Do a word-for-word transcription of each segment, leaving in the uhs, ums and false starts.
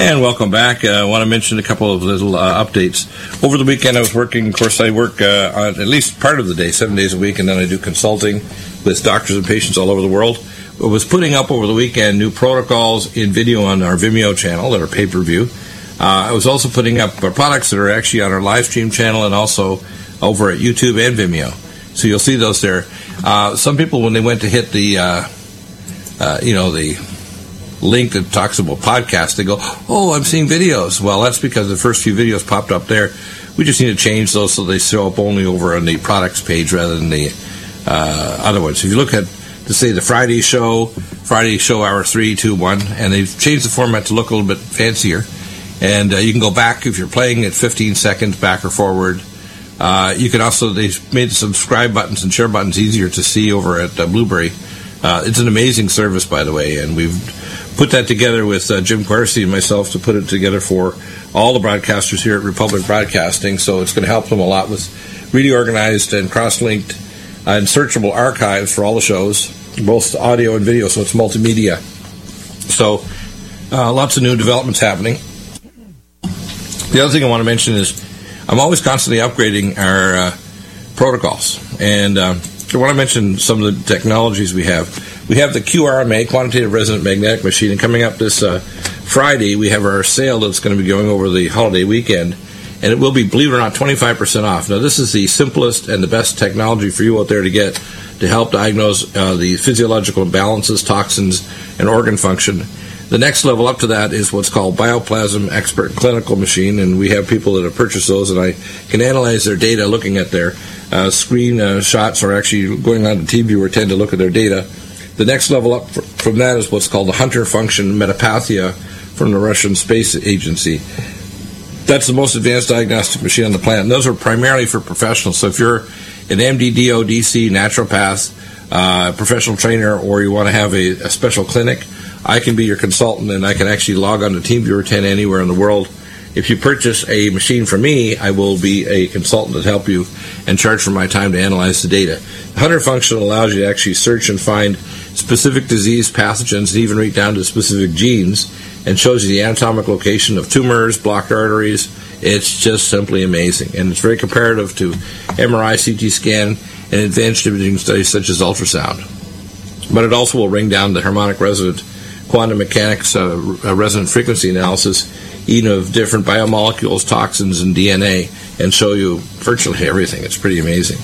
And welcome back. Uh, I want to mention a couple of little uh, updates. Over the weekend I was working, of course I work uh, on at least part of the day, seven days a week, and then I do consulting with doctors and patients all over the world. I was putting up over the weekend new protocols in video on our Vimeo channel that are pay-per-view. Uh, I was also putting up uh, products that are actually on our live stream channel and also over at YouTube and Vimeo. So you'll see those there. Uh, some people, when they went to hit the, uh, uh, you know, the link that talks about podcasts, they go, oh, I'm seeing videos. Well, that's because the first few videos popped up there. We just need to change those so they show up only over on the products page rather than the uh, other ones. If you look at, to say, the Friday show, Friday show hour three, two, one, and they've changed the format to look a little bit fancier. And uh, you can go back if you're playing at fifteen seconds, back or forward. Uh, you can also, they've made the subscribe buttons and share buttons easier to see over at uh, Blueberry. Uh, it's an amazing service, by the way, and we've put that together with uh, Jim Quercy and myself to put it together for all the broadcasters here at Republic Broadcasting, so it's going to help them a lot with really organized and cross-linked uh, and searchable archives for all the shows, both audio and video, so it's multimedia. So uh, lots of new developments happening. The other thing I want to mention is I'm always constantly upgrading our uh, protocols, and uh, I want to mention some of the technologies we have. We have the Q R M A, Quantitative Resonant Magnetic Machine, and coming up this uh, Friday, we have our sale that's going to be going over the holiday weekend, and it will be, believe it or not, twenty-five percent off. Now, this is the simplest and the best technology for you out there to get to help diagnose uh, the physiological imbalances, toxins, and organ function. The next level up to that is what's called Bioplasm Expert Clinical Machine, and we have people that have purchased those, and I can analyze their data looking at their uh, screen uh, shots, or actually going on to TeamViewer tend to look at their data. The next level up from that is what's called the Hunter Function Metapathia from the Russian Space Agency. That's the most advanced diagnostic machine on the planet, and those are primarily for professionals. So if you're an M D, D O, D C, naturopath, uh, professional trainer, or you want to have a, a special clinic, I can be your consultant, and I can actually log on to TeamViewer ten anywhere in the world. If you purchase a machine from me, I will be a consultant to help you and charge for my time to analyze the data. The Hunter Function allows you to actually search and find specific disease pathogens and even reach down to specific genes, and shows you the anatomic location of tumors, blocked arteries. It's just simply amazing, and it's very comparative to M R I, C T scan, and advanced imaging studies such as ultrasound. But it also will ring down the harmonic resonant quantum mechanics uh, resonant frequency analysis, even of different biomolecules, toxins, and D N A, and show you virtually everything. It's pretty amazing.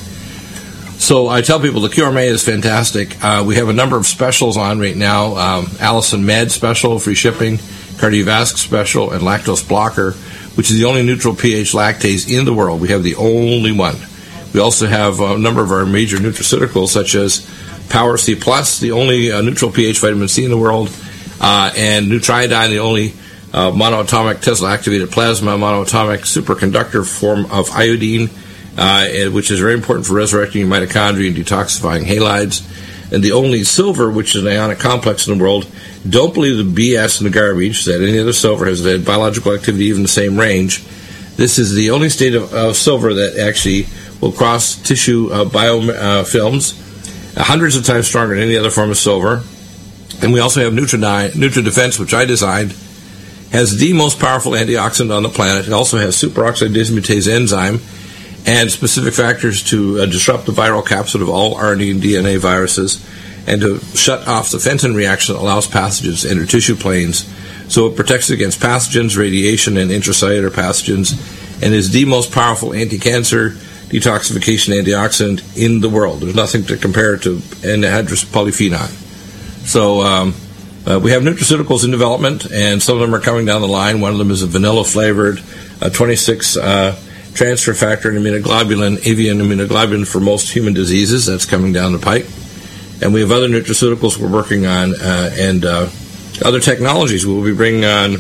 So I tell people the Q R M A is fantastic. Uh, we have a number of specials on right now. Um, Allison Med special, free shipping, cardiovascular special, and lactose blocker, which is the only neutral pH lactase in the world. We have the only one. We also have a number of our major nutraceuticals, such as Power C Plus, the only uh, neutral pH vitamin C in the world, uh, and Nutriodine, the only uh, monoatomic Tesla-activated plasma monoatomic superconductor form of iodine, uh, which is very important for resurrecting mitochondria and detoxifying halides, and the only silver, which is an ionic complex in the world. Don't believe the B S and the garbage that any other silver has the biological activity even the same range. This is the only state of, of silver that actually will cross tissue uh, biofilms, uh, hundreds of times stronger than any other form of silver. And we also have Nutridine, NutriDefense, which I designed, has the most powerful antioxidant on the planet. It also has superoxide dismutase enzyme and specific factors to uh, disrupt the viral capsid of all R N A and D N A viruses, and to shut off the Fenton reaction that allows pathogens to enter tissue planes. So it protects against pathogens, radiation, and intracellular pathogens, and is the most powerful anti-cancer detoxification antioxidant in the world. There's nothing to compare it to anhydrous polyphenol. So um, uh, we have nutraceuticals in development, and some of them are coming down the line. One of them is a vanilla-flavored uh, twenty-six uh, transfer factor and immunoglobulin, avian immunoglobulin for most human diseases. That's coming down the pike. And we have other nutraceuticals we're working on, uh, and uh, other technologies. We'll be bringing on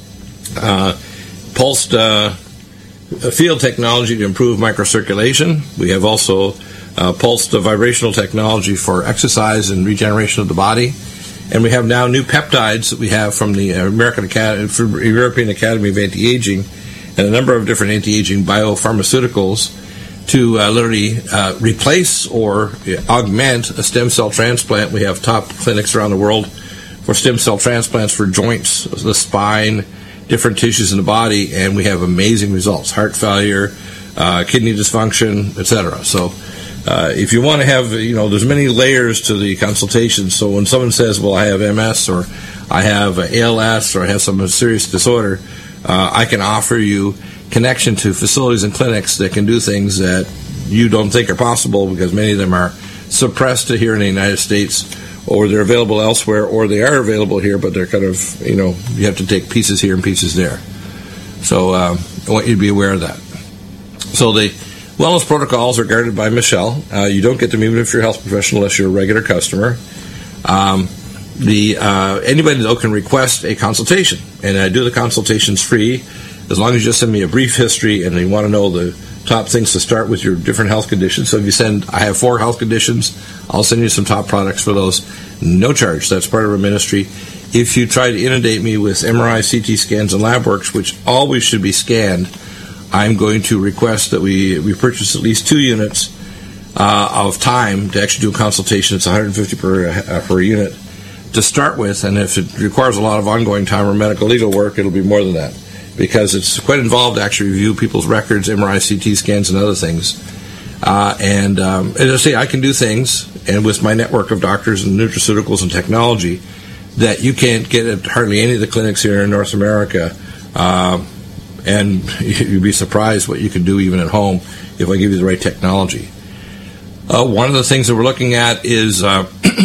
uh, pulsed uh, field technology to improve microcirculation. We have also uh, pulsed uh, vibrational technology for exercise and regeneration of the body. And we have now new peptides that we have from the American Academy, from European Academy of Anti-Aging, and a number of different anti-aging biopharmaceuticals to uh, literally uh, replace or augment a stem cell transplant. We have top clinics around the world for stem cell transplants for joints, the spine, different tissues in the body, and we have amazing results: heart failure, uh, kidney dysfunction, et cetera. So, uh, if you want to have, you know, there's many layers to the consultation. So when someone says, "Well, I have M S," or "I have A L S," or "I have some serious disorder," uh, I can offer you connection to facilities and clinics that can do things that you don't think are possible, because many of them are suppressed here in the United States, or they're available elsewhere, or they are available here, but they're kind of, you know, you have to take pieces here and pieces there. So um, I want you to be aware of that. So the wellness protocols are guarded by Michelle. Uh, you don't get them even if you're a health professional, unless you're a regular customer. Um, the uh, anybody, though, can request a consultation, and I do the consultations free, as long as you just send me a brief history and you want to know the top things to start with your different health conditions. So if you send, I have four health conditions, I'll send you some top products for those. No charge. That's part of our ministry. If you try to inundate me with M R I, C T scans, and lab works, which always should be scanned, I'm going to request that we, we purchase at least two units uh, of time to actually do a consultation. It's one hundred fifty dollars per, uh, per unit to start with, and if it requires a lot of ongoing time or medical legal work, it'll be more than that, because it's quite involved to actually review people's records, M R I, C T scans, and other things. Uh, and um, as I say, I can do things, and with my network of doctors and nutraceuticals and technology, that you can't get at hardly any of the clinics here in North America. Uh, and you'd be surprised what you can do even at home if I give you the right technology. Uh, one of the things that we're looking at is uh,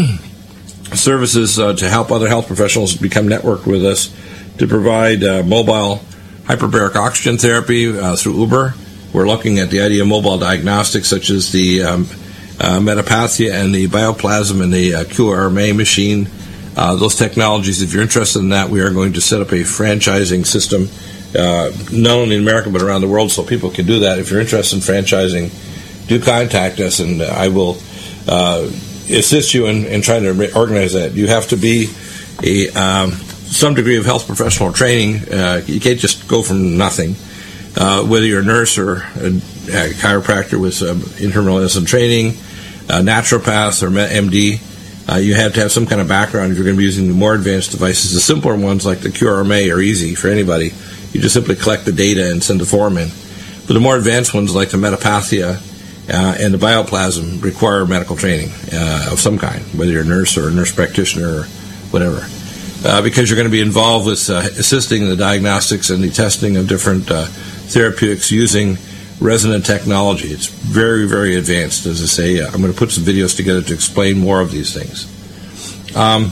services uh, to help other health professionals become networked with us, to provide uh, mobile hyperbaric oxygen therapy uh, through Uber. We're looking at the idea of mobile diagnostics, such as the um, uh, Metapathia and the Bioplasm and the uh, Q R M A machine. Uh, those technologies, if you're interested in that, we are going to set up a franchising system, uh, not only in America but around the world, so people can do that. If you're interested in franchising, do contact us, and I will uh, assist you in, in trying to organize that. You have to be a um, some degree of health professional training. Uh, you can't just go from nothing. Uh, whether you're a nurse or a, a chiropractor with um, internal medicine training, a naturopath or M D, uh, you have to have some kind of background if you're going to be using the more advanced devices. The simpler ones, like the Q R M A, are easy for anybody. You just simply collect the data and send the form in. But the more advanced ones, like the Metapathia uh, and the Bioplasm, require medical training uh, of some kind, whether you're a nurse or a nurse practitioner or whatever. Uh, because you're going to be involved with uh, assisting in the diagnostics and the testing of different uh, therapeutics using resonant technology. It's very, very advanced. As I say, uh, I'm going to put some videos together to explain more of these things. Um,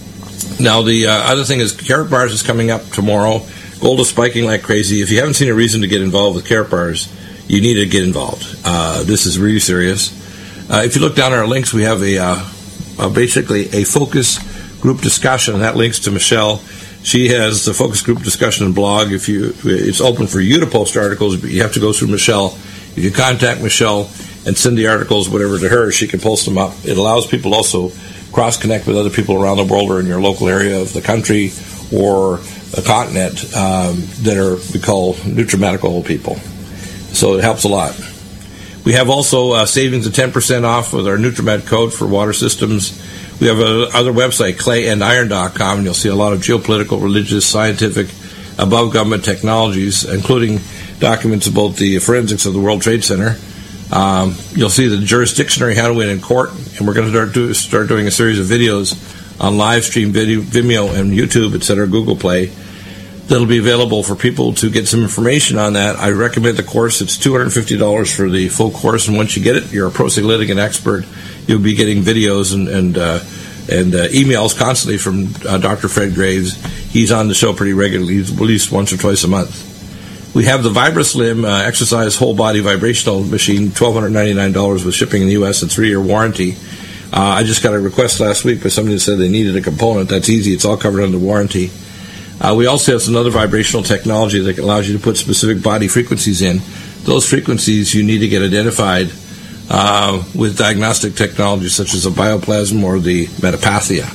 now, the uh, other thing is Carrot Bars is coming up tomorrow. Gold is spiking like crazy. If you haven't seen a reason to get involved with Carrot Bars, you need to get involved. Uh, this is really serious. Uh, if you look down our links, we have a uh, uh, basically a focus group discussion, and that links to Michelle. She has the focus group discussion and blog. If you, it's open for you to post articles, but you have to go through Michelle. If you contact Michelle and send the articles, whatever, to her, she can post them up. It allows people also cross-connect with other people around the world or in your local area of the country or a continent um, that are, we call, nutramedical people. So it helps a lot. We have also uh, savings of ten percent off with our NutriMed code for water systems. We have another website, clay and iron dot com, and you'll see a lot of geopolitical, religious, scientific, above-government technologies, including documents about the forensics of the World Trade Center. Um, you'll see the jurisdictionary, how to win in court, and we're going to start, do, start doing a series of videos on live stream video, Vimeo and YouTube, et cetera, Google Play, that'll be available for people to get some information on that. I recommend the course. It's two hundred fifty dollars for the full course, and once you get it, you're a pro se litigant expert. You'll be getting videos and and, uh, and uh, emails constantly from uh, Doctor Fred Graves. He's on the show pretty regularly, at least once or twice a month. We have the VibraSlim uh, exercise whole body vibrational machine, one thousand two hundred ninety-nine dollars with shipping in the U S and three-year warranty. Uh, I just got a request last week by somebody that said they needed a component. That's easy. It's all covered under warranty. Uh, we also have some other vibrational technology that allows you to put specific body frequencies in. Those frequencies you need to get identified uh, with diagnostic technology such as a Bioplasm or the Metapathia.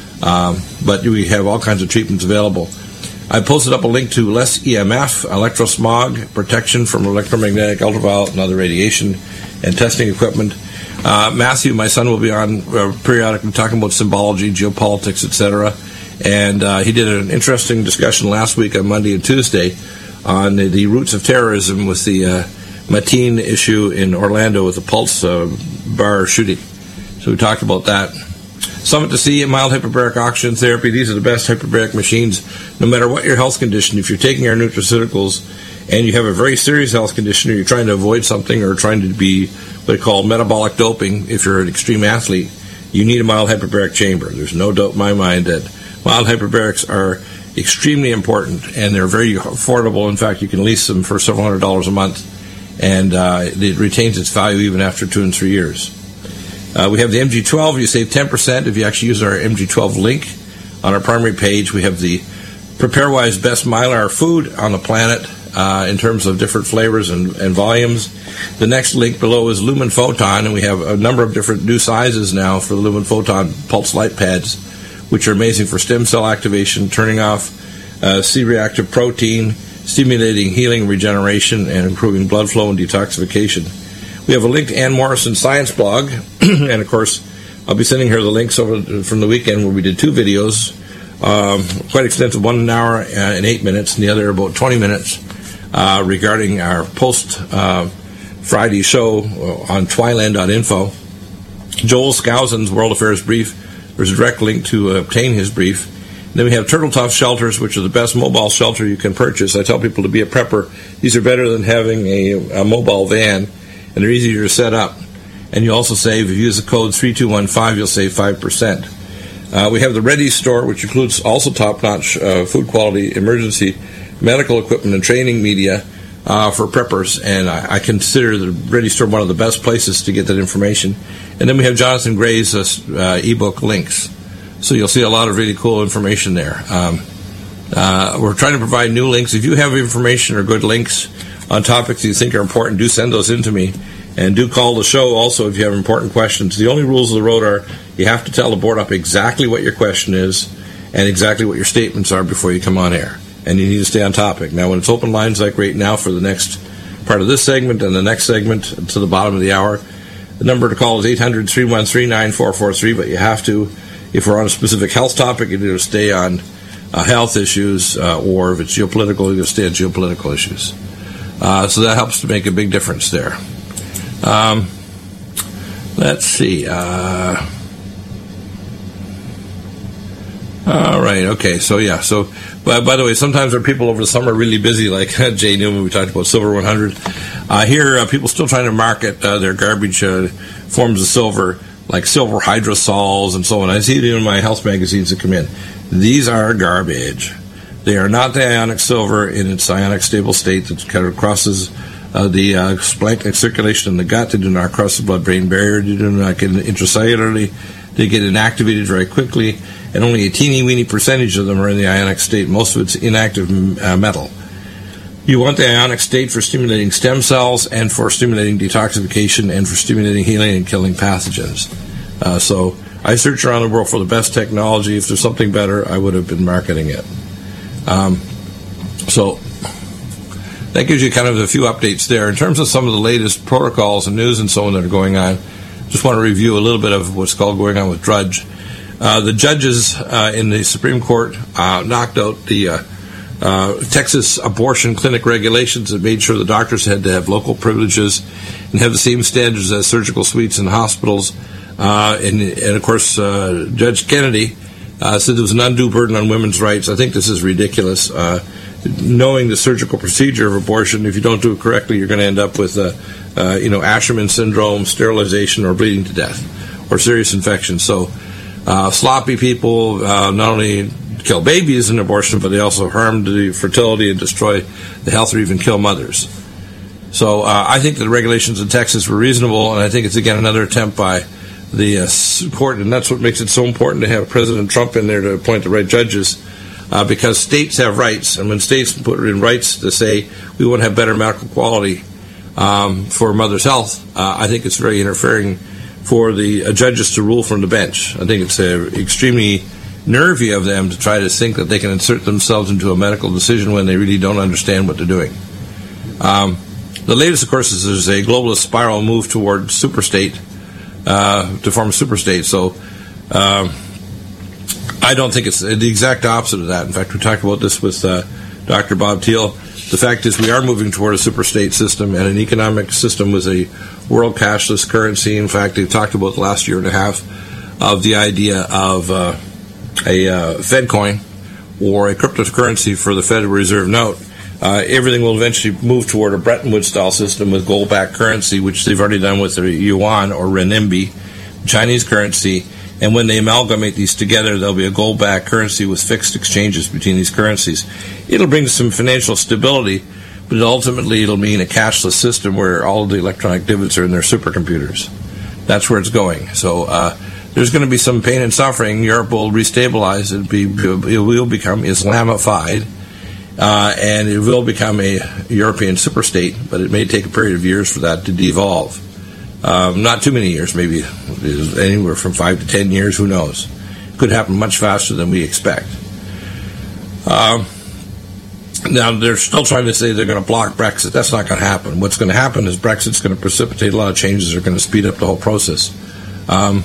Um, but we have all kinds of treatments available. I posted up a link to Less E M F, electrosmog, protection from electromagnetic, ultraviolet, and other radiation, and testing equipment. Uh, Matthew, my son, will be on uh, periodically talking about symbology, geopolitics, et cetera. And uh, he did an interesting discussion last week on Monday and Tuesday on the, the roots of terrorism with the uh, Mateen issue in Orlando with the Pulse uh, bar shooting. So we talked about that. Summit to see mild hyperbaric oxygen therapy. These are the best hyperbaric machines, no matter what your health condition. If you're taking our nutraceuticals and you have a very serious health condition, or you're trying to avoid something, or trying to be what they call metabolic doping, if you're an extreme athlete, you need a mild hyperbaric chamber. There's no doubt in my mind that mild hyperbarics are extremely important, and they're very affordable. In fact, you can lease them for several hundred dollars a month, and uh, it retains its value even after two and three years. Uh, we have the M G twelve. You save ten percent if you actually use our M G twelve link on our primary page. We have the PrepareWise Best Mylar food on the planet uh, in terms of different flavors and, and volumes. The next link below is Lumen Photon, and we have a number of different new sizes now for the Lumen Photon pulse light pads, which are amazing for stem cell activation, turning off uh, C-reactive protein, stimulating healing, regeneration, and improving blood flow and detoxification. We have a link to Ann Morrison's science blog, and of course, I'll be sending her the links over from the weekend where we did two videos, um, quite extensive, one an hour and eight minutes, and the other about twenty minutes, uh, regarding our post uh, Friday show on twyland dot info. Joel Skousen's World Affairs Brief, there's a direct link to obtain his brief. And then we have Turtle Tough shelters, which are the best mobile shelter you can purchase. I tell people to be a prepper. These are better than having a, a mobile van, and they're easier to set up. And you also save, if you use the code three two one five, you'll save five percent. Uh, we have the Ready Store, which includes also top-notch uh, food quality, emergency medical equipment, and training media uh, for preppers. And I, I consider the Ready Store one of the best places to get that information. And then we have Jonathan Gray's uh, ebook links. So you'll see a lot of really cool information there. Um, uh, we're trying to provide new links. If you have information or good links on topics you think are important, do send those in to me. And do call the show also if you have important questions. The only rules of the road are you have to tell the board up exactly what your question is and exactly what your statements are before you come on air. And you need to stay on topic. Now, when it's open lines like right now for the next part of this segment and the next segment to the bottom of the hour, the number to call is eight hundred, three one three, nine four four three, but you have to, if we're on a specific health topic, you need to stay on uh, health issues, uh, or if it's geopolitical, you stay on geopolitical issues. Uh, so that helps to make a big difference there. Um, let's see. Uh, all right. Okay. So yeah. So, by, by the way, sometimes our people over the summer are really busy, like Jay Newman. We talked about Silver one hundred. Uh, here, uh, people still trying to market uh, their garbage uh, forms of silver, like silver hydrosols and so on. I see it in my health magazines that come in. These are garbage. They are not the ionic silver in its ionic stable state that kind of crosses Uh, the uh, splanchnic circulation in the gut. They do not cross the blood-brain barrier. They do not get intracellularly. They get inactivated very quickly, and only a teeny-weeny percentage of them are in the ionic state. Most of it's inactive uh, metal. You want the ionic state for stimulating stem cells and for stimulating detoxification and for stimulating healing and killing pathogens. Uh, so I search around the world for the best technology. If there's something better, I would have been marketing it. Um, so... That gives you kind of a few updates there. In terms of some of the latest protocols and news and so on that are going on, just want to review a little bit of what's called going on with Drudge. Uh, the judges uh, in the Supreme Court uh, knocked out the uh, uh, Texas abortion clinic regulations that made sure the doctors had to have local privileges and have the same standards as surgical suites in hospitals. Uh, and, and, of course, uh, Judge Kennedy uh, said there was an undue burden on women's rights. I think this is ridiculous. Uh, knowing the surgical procedure of abortion, if you don't do it correctly, you're going to end up with, uh, uh, you know, Asherman syndrome, sterilization, or bleeding to death, or serious infection. So uh, sloppy people uh, not only kill babies in abortion, but they also harm the fertility and destroy the health or even kill mothers. So uh, I think the regulations in Texas were reasonable, and I think it's, again, another attempt by the uh, court, and that's what makes it so important to have President Trump in there to appoint the right judges. Uh, because states have rights, and when states put in rights to say we want to have better medical quality um, for mother's health, uh, I think it's very interfering for the uh, judges to rule from the bench. I think it's uh, extremely nervy of them to try to think that they can insert themselves into a medical decision when they really don't understand what they're doing. Um, the latest, of course, is there's a globalist spiral move toward superstate, uh, to form a superstate. So. Um, I don't think it's the exact opposite of that. In fact, we talked about this with uh, Doctor Bob Thiel. The fact is we are moving toward a superstate system and an economic system with a world cashless currency. In fact, they've talked about the last year and a half of the idea of uh, a uh, Fed coin or a cryptocurrency for the Federal Reserve note. Uh, everything will eventually move toward a Bretton Woods-style system with gold-backed currency, which they've already done with the yuan or renminbi, Chinese currency. And when they amalgamate these together, there'll be a gold-backed currency with fixed exchanges between these currencies. It'll bring some financial stability, but ultimately it'll mean a cashless system where all of the electronic divots are in their supercomputers. That's where it's going. So uh, there's going to be some pain and suffering. Europe will restabilize. It'll be, it will become Islamified, uh, and it will become a European superstate, but it may take a period of years for that to devolve. Um, not too many years, maybe anywhere from five to ten years, who knows. Could happen much faster than we expect. Um, now, they're still trying to say they're going to block Brexit. That's not going to happen. What's going to happen is Brexit's going to precipitate a lot of changes that are going to speed up the whole process. Um,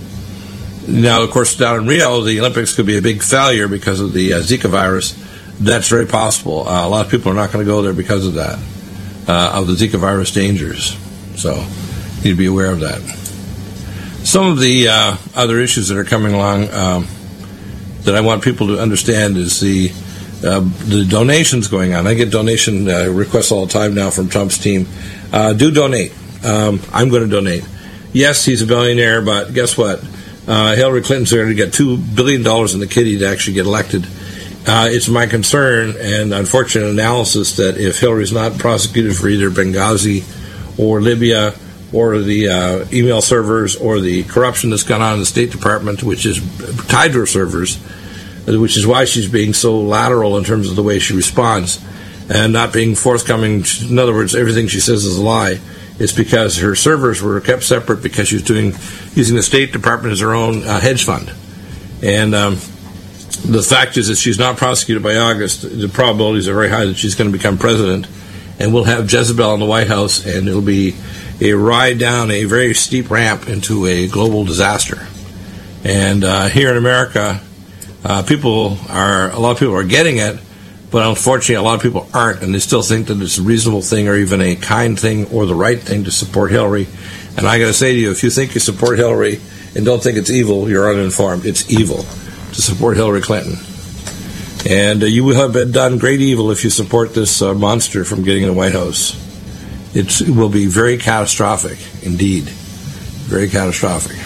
now, of course, down in Rio, the Olympics could be a big failure because of the uh, Zika virus. That's very possible. Uh, a lot of people are not going to go there because of that, uh, of the Zika virus dangers. So you need to be aware of that. Some of the uh, other issues that are coming along um, that I want people to understand is the uh, the donations going on. I get donation uh, requests all the time now from Trump's team. Uh, do donate. Um, I'm going to donate. Yes, he's a billionaire, but guess what? Uh, Hillary Clinton's going to get two billion dollars in the kitty to actually get elected. Uh, it's my concern and unfortunate analysis that if Hillary's not prosecuted for either Benghazi or Libya or the uh, email servers or the corruption that's gone on in the State Department, which is tied to her servers, which is why she's being so lateral in terms of the way she responds and not being forthcoming. In other words, everything she says is a lie. It's because her servers were kept separate because she was doing using the State Department as her own uh, hedge fund. And um, the fact is that she's not prosecuted by August. The probabilities are very high that she's going to become president, and we'll have Jezebel in the White House, and it'll be a ride down a very steep ramp into a global disaster. And uh, here in America, uh, people are a lot of people are getting it, but unfortunately, a lot of people aren't, and they still think that it's a reasonable thing or even a kind thing or the right thing to support Hillary. And I got to say to you, if you think you support Hillary and don't think it's evil, you're uninformed. It's evil to support Hillary Clinton. And uh, you will have done great evil if you support this uh, monster from getting in the White House. It's, it will be very catastrophic, indeed. Very catastrophic.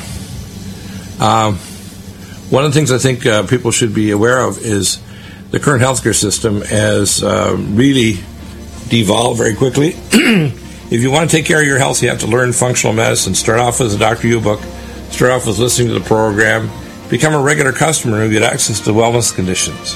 Um, one of the things I think uh, people should be aware of is the current healthcare system has uh, really devolved very quickly. If you want to take care of your health, you have to learn functional medicine. Start off with a Doctor U book. Start off with listening to the program. Become a regular customer and get access to wellness conditions.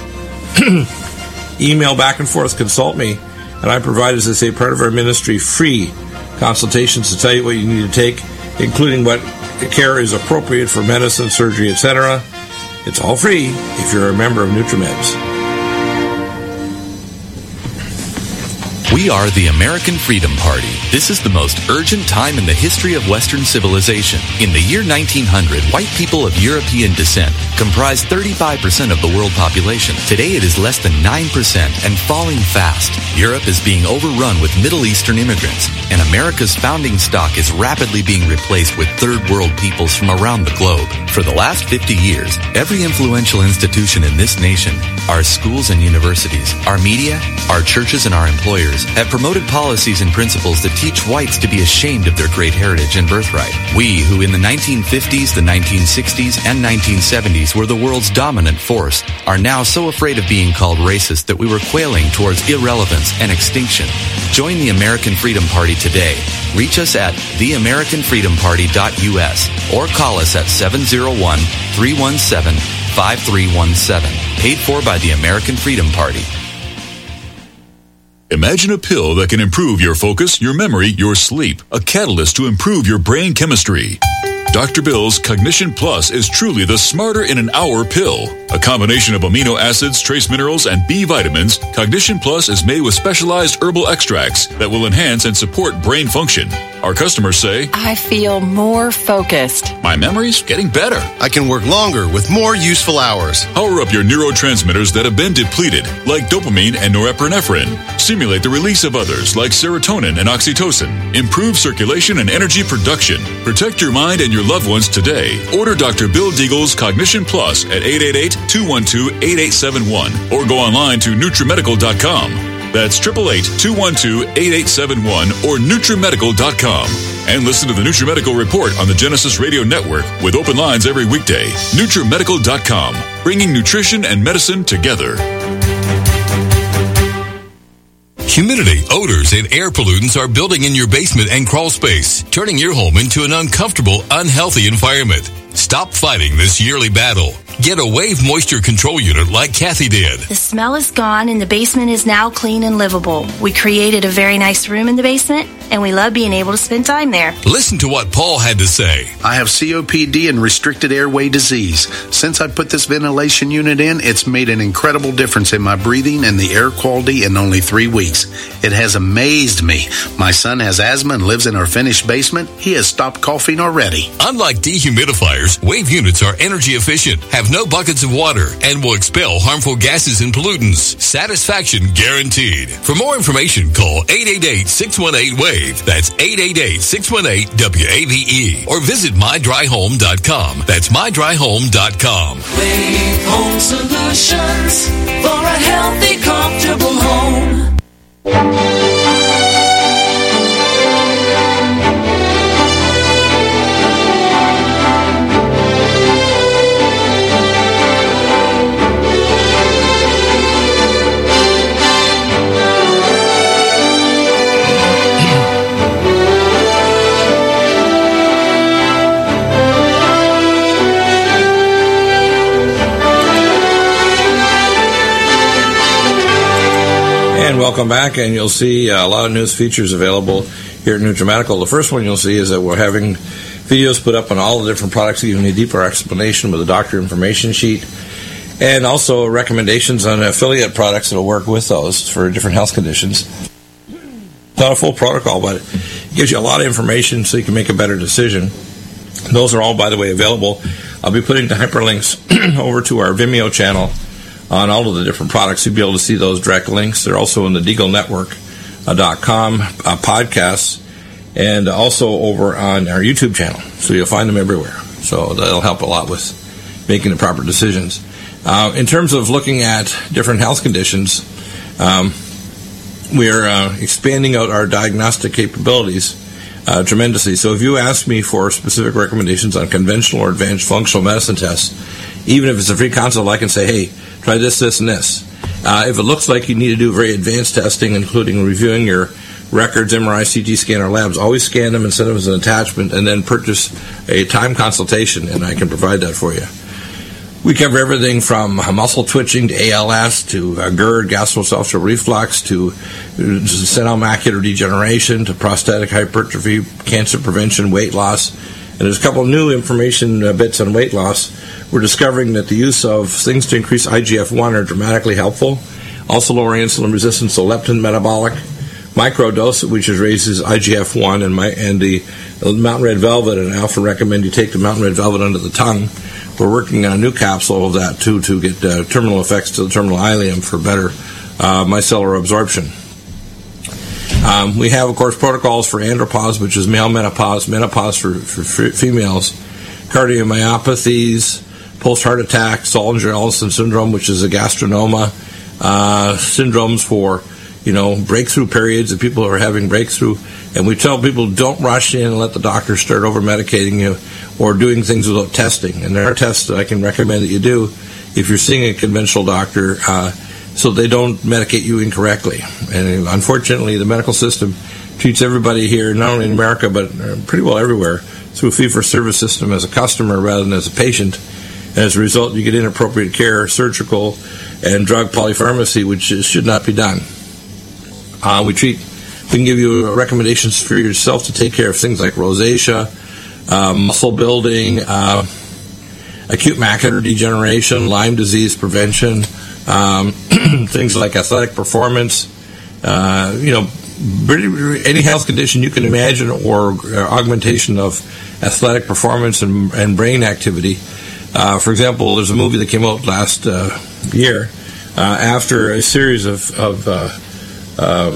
Email back and forth, consult me, and I provide, as I say, part of our ministry, free consultations to tell you what you need to take, including what care is appropriate for medicine, surgery, et cetera. It's all free if you're a member of NutriMeds. We are the American Freedom Party. This is the most urgent time in the history of Western civilization. In the year nineteen hundred, white people of European descent comprised thirty-five percent of the world population. Today it is less than nine percent and falling fast. Europe is being overrun with Middle Eastern immigrants, and America's founding stock is rapidly being replaced with third world peoples from around the globe. For the last fifty years, every influential institution in this nation, our schools and universities, our media, our churches, and our employers have promoted policies and principles that teach whites to be ashamed of their great heritage and birthright. We, who in the nineteen fifties, the nineteen sixties, and nineteen seventies were the world's dominant force, are now so afraid of being called racist that we were quailing towards irrelevance and extinction. Join the American Freedom Party today. Reach us at the american freedom party dot u s or call us at seven oh one, three one seven, five three one seven. Paid for by the American Freedom Party. Imagine a pill that can improve your focus, your memory, your sleep. A catalyst to improve your brain chemistry. Doctor Bill's Cognition Plus is truly the smarter in an hour pill. A combination of amino acids, trace minerals, and B vitamins, Cognition Plus is made with specialized herbal extracts that will enhance and support brain function. Our customers say, I feel more focused. My memory's getting better. I can work longer with more useful hours. Power up your neurotransmitters that have been depleted, like dopamine and norepinephrine. Stimulate the release of others, like serotonin and oxytocin. Improve circulation and energy production. Protect your mind and your loved ones today. Order Doctor Bill Deagle's Cognition Plus at eight eight eight, two one two, eight eight seven one or go online to Nutrimedical dot com. That's eight eight eight, two one two, eight eight seven one or Nutrimedical dot com. And listen to the Nutrimedical Report on the Genesis Radio Network with open lines every weekday. Nutrimedical dot com, bringing nutrition and medicine together. Humidity, odors, and air pollutants are building in your basement and crawl space, turning your home into an uncomfortable, unhealthy environment. Stop fighting this yearly battle. Get a Wave Moisture Control Unit like Kathy did. The smell is gone and the basement is now clean and livable. We created a very nice room in the basement and we love being able to spend time there. Listen to what Paul had to say. I have C O P D and restricted airway disease. Since I put this ventilation unit in, it's made an incredible difference in my breathing and the air quality in only three weeks. It has amazed me. My son has asthma and lives in our finished basement. He has stopped coughing already. Unlike dehumidifiers, Wave units are energy efficient, have no buckets of water, and will expel harmful gases and pollutants. Satisfaction guaranteed. For more information, call eight eight eight, six one eight, WAVE. That's eight eight eight, six one eight, W A V E. Or visit my dry home dot com. That's my dry home dot com. Wave Home Solutions for a healthy, comfortable home. And welcome back, and you'll see a lot of news features available here at Nutrimedical. The first one you'll see is that we're having videos put up on all the different products, giving a deeper explanation with a doctor information sheet, and also recommendations on affiliate products that will work with those for different health conditions. Not a full protocol, but it gives you a lot of information so you can make a better decision. Those are all, by the way, available. I'll be putting the hyperlinks over to our Vimeo channel on all of the different products. You'll be able to see those direct links. They're also in the Deagle Network dot com uh, podcasts and also over on our YouTube channel. So you'll find them everywhere. So that'll help a lot with making the proper decisions. Uh, in terms of looking at different health conditions, um, we're uh, expanding out our diagnostic capabilities uh, tremendously. So if you ask me for specific recommendations on conventional or advanced functional medicine tests, even if it's a free consult, I can say, hey, try this, this, and this. Uh, if it looks like you need to do very advanced testing, including reviewing your records, M R I, C T scan, or labs, always scan them and send them as an attachment, and then purchase a time consultation, and I can provide that for you. We cover everything from muscle twitching to A L S to uh, GERD, gastroesophageal reflux, to senile macular degeneration, to prostatic hypertrophy, cancer prevention, weight loss. And there's a couple of new information uh, bits on weight loss. We're discovering that the use of things to increase I G F one are dramatically helpful. Also lower insulin resistance, so leptin metabolic. Microdose, which is raises I G F one, and, my, and the Mountain Red Velvet, and I often recommend you take the Mountain Red Velvet under the tongue. We're working on a new capsule of that, too, to get uh, terminal effects to the terminal ileum for better uh, micellar absorption. Um, we have, of course, protocols for andropause, which is male menopause, menopause for, for f- females, cardiomyopathies, post-heart attack, Soldinger-Ellison syndrome, which is a gastronoma, uh, syndromes for, you know, breakthrough periods that people are having breakthrough. And we tell people, don't rush in and let the doctor start over-medicating you or doing things without testing. And there are tests that I can recommend that you do if you're seeing a conventional doctor, uh, so they don't medicate you incorrectly. And unfortunately, the medical system treats everybody here, not only in America, but pretty well everywhere, through a fee-for-service system as a customer rather than as a patient. And as a result, you get inappropriate care, surgical, and drug polypharmacy, which should not be done. Uh, we treat, we can give you recommendations for yourself to take care of things like rosacea, uh, muscle building, uh, acute macular degeneration, Lyme disease prevention, um, things like athletic performance, uh, you know, any health condition you can imagine or augmentation of athletic performance and, and brain activity. Uh, for example, there's a movie that came out last uh, year uh, after a series of, of, uh, uh,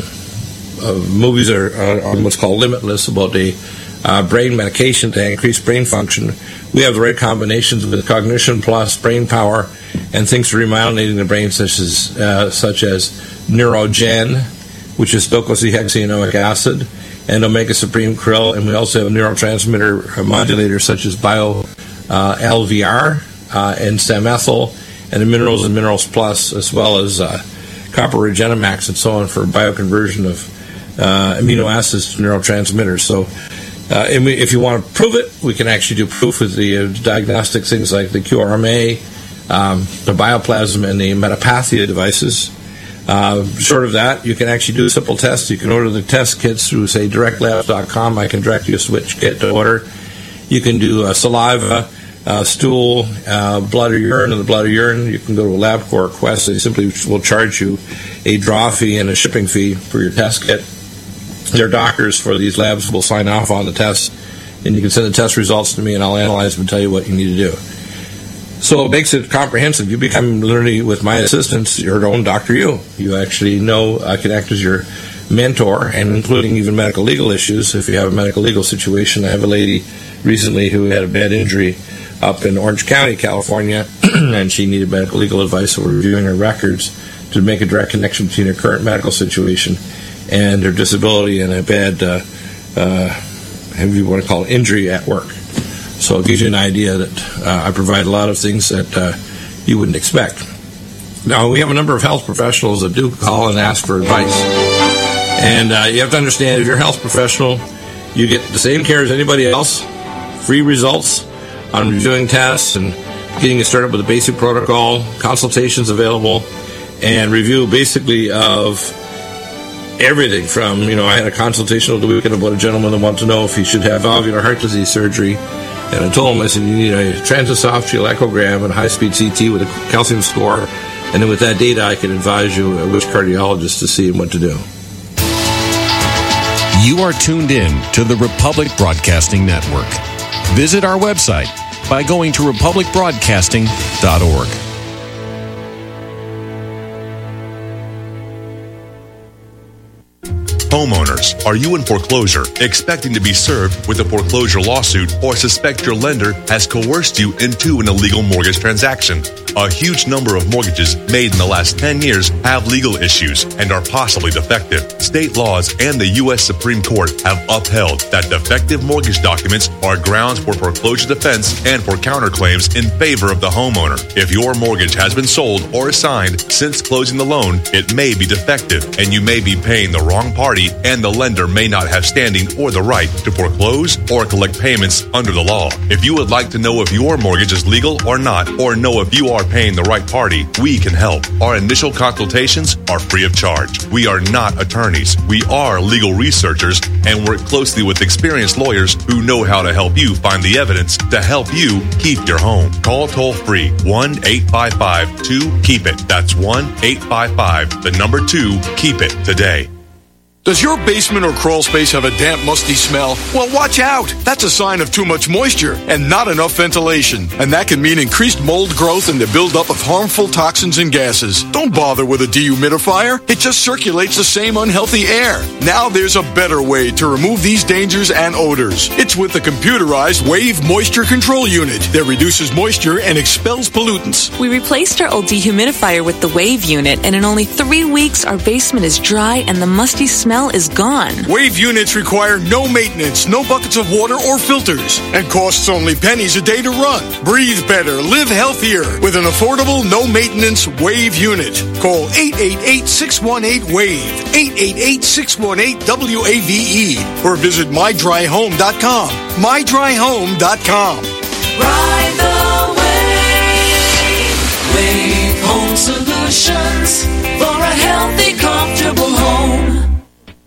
of movies are, are on what's called Limitless about a uh, brain medication to increase brain function. We have the right combinations with Cognition Plus, Brain Power, and things for remyelinating the brain, such as uh, such as Neurogen, which is docosahexaenoic acid, and Omega Supreme Krill, and we also have neurotransmitter modulators such as Bio uh, L V R uh, and Samethyl, and the Minerals and Minerals Plus, as well as uh, Copper Regenemax and so on for bioconversion of uh, amino acids to neurotransmitters. So. Uh, and we, if you want to prove it, we can actually do proof with the uh, diagnostic things like the Q R M A, um, the Bioplasm, and the Metapathia devices. Uh, short of that, you can actually do a simple test. You can order the test kits through, say, direct labs dot com. I can direct you a switch kit to order. You can do uh, saliva, uh, stool, uh, blood or urine, and the blood or urine. You can go to a LabCorp Quest. They simply will charge you a draw fee and a shipping fee for your test kit. Their doctors for these labs will sign off on the tests, and you can send the test results to me, and I'll analyze them and tell you what you need to do. So it makes it comprehensive. You become literally, with my assistance, your own Doctor You. You actually know I can act as your mentor, and including even medical legal issues. If you have a medical legal situation, I have a lady recently who had a bad injury up in Orange County, California, and she needed medical legal advice, so we're reviewing her records to make a direct connection between her current medical situation and her disability and a bad, uh, uh, however you want to call it, injury at work. So it gives you an idea that uh, I provide a lot of things that uh, you wouldn't expect. Now, we have a number of health professionals that do call and ask for advice. And uh, you have to understand, if you're a health professional, you get the same care as anybody else, free results on reviewing tests and getting you started with a basic protocol, consultations available, and review basically of everything from, you know, I had a consultation over the weekend about a gentleman that wanted to know if he should have valvular heart disease surgery. And I told him, I said, you need a transesophageal echogram and a high-speed C T with a calcium score. And then with that data, I can advise you which cardiologist to see and what to do. You are tuned in to the Republic Broadcasting Network. Visit our website by going to republic broadcasting dot org. Homeowners, are you in foreclosure, expecting to be served with a foreclosure lawsuit, or suspect your lender has coerced you into an illegal mortgage transaction? A huge number of mortgages made in the last ten years have legal issues and are possibly defective. State laws and the U S Supreme Court have upheld that defective mortgage documents are grounds for foreclosure defense and for counterclaims in favor of the homeowner. If your mortgage has been sold or assigned since closing the loan, it may be defective and you may be paying the wrong party, and the lender may not have standing or the right to foreclose or collect payments under the law. If you would like to know if your mortgage is legal or not, or know if you are paying the right party, we can help. Our initial consultations are free of charge. We are not attorneys. We are legal researchers and work closely with experienced lawyers who know how to help you find the evidence to help you keep your home. Call toll free one eight five five two keep it. That's one eight five five, the number two, keep it today. Does your basement or crawl space have a damp, musty smell? Well, watch out! That's a sign of too much moisture and not enough ventilation. And that can mean increased mold growth and the buildup of harmful toxins and gases. Don't bother with a dehumidifier. It just circulates the same unhealthy air. Now there's a better way to remove these dangers and odors. It's with the computerized Wave Moisture Control Unit that reduces moisture and expels pollutants. We replaced our old dehumidifier with the Wave unit, and in only three weeks, our basement is dry and the musty smell is gone. Wave units require no maintenance, no buckets of water or filters, and costs only pennies a day to run. Breathe better, live healthier with an affordable, no-maintenance Wave unit. Call eight eight eight, six one eight, WAVE, eight eight eight, six one eight, W A V E, or visit my dry home dot com, my dry home dot com. Ride the wave. Wave Home Solutions for a healthy, comfortable home. Do you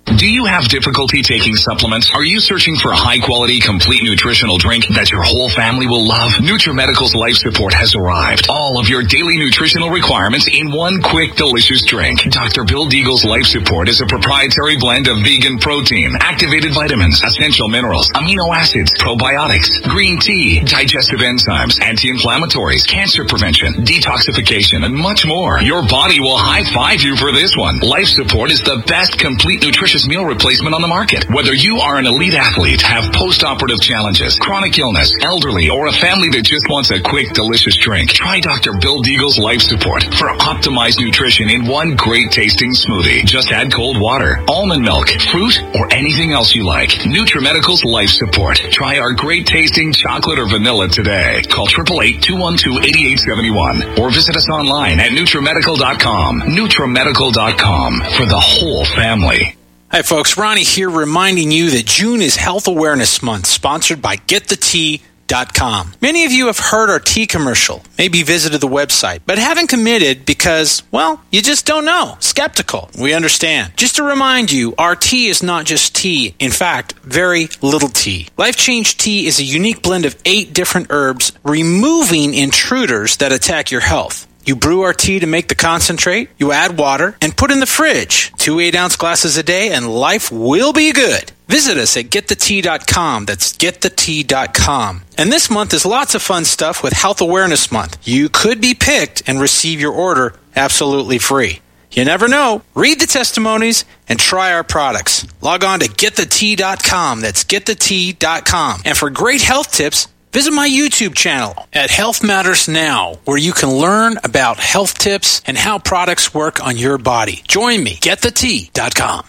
you have difficulty taking supplements? Are you searching for a high-quality, complete nutritional drink that your whole family will love? NutriMedical's Life Support has arrived. All of your daily nutritional requirements in one quick, delicious drink. Doctor Bill Deagle's Life Support is a proprietary blend of vegan protein, activated vitamins, essential minerals, amino acids, probiotics, green tea, digestive enzymes, anti-inflammatories, cancer prevention, detoxification, and much more. Your body will high-five you for this one. Life Support is the best complete nutritious meal replacement on the market. Whether you are an elite athlete, have post-operative challenges, chronic illness, elderly, or a family that just wants a quick, delicious drink, try Doctor Bill Deagle's Life Support for optimized nutrition in one great-tasting smoothie. Just add cold water, almond milk, fruit, or anything else you like. NutriMedical's Life Support. Try our great-tasting chocolate or vanilla today. Call eight eight eight, two one two, eight eight seven one or visit us online at NutriMedical dot com. NutriMedical dot com for the whole family. Hi folks, Ronnie here reminding you that June is Health Awareness Month, sponsored by Get The Tea dot com. Many of you have heard our tea commercial, maybe visited the website, but haven't committed because, well, you just don't know. Skeptical. We understand. Just to remind you, our tea is not just tea. In fact, very little tea. Life Change Tea is a unique blend of eight different herbs, removing intruders that attack your health. You brew our tea to make the concentrate, you add water, and put in the fridge. Two eight-ounce glasses a day, and life will be good. Visit us at Get The Tea dot com. That's Get The Tea dot com. And this month is lots of fun stuff with Health Awareness Month. You could be picked and receive your order absolutely free. You never know. Read the testimonies and try our products. Log on to Get The Tea dot com. That's Get The Tea dot com. And for great health tips, visit my YouTube channel at Health Matters Now, where you can learn about health tips and how products work on your body. Join me, Get The Tea dot com.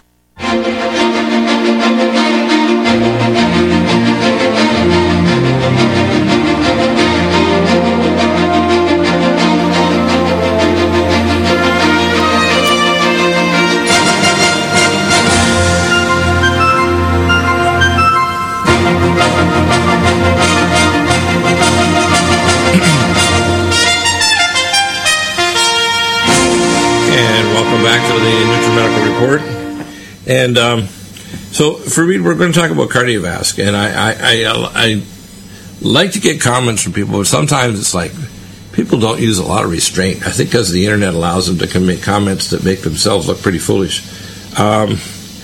Welcome back to the NutriMedical Report. And um, so for me, we're going to talk about cardiovasc. And I, I, I, I like to get comments from people, but sometimes it's like people don't use a lot of restraint. I think because the internet allows them to make comments that make themselves look pretty foolish. Um,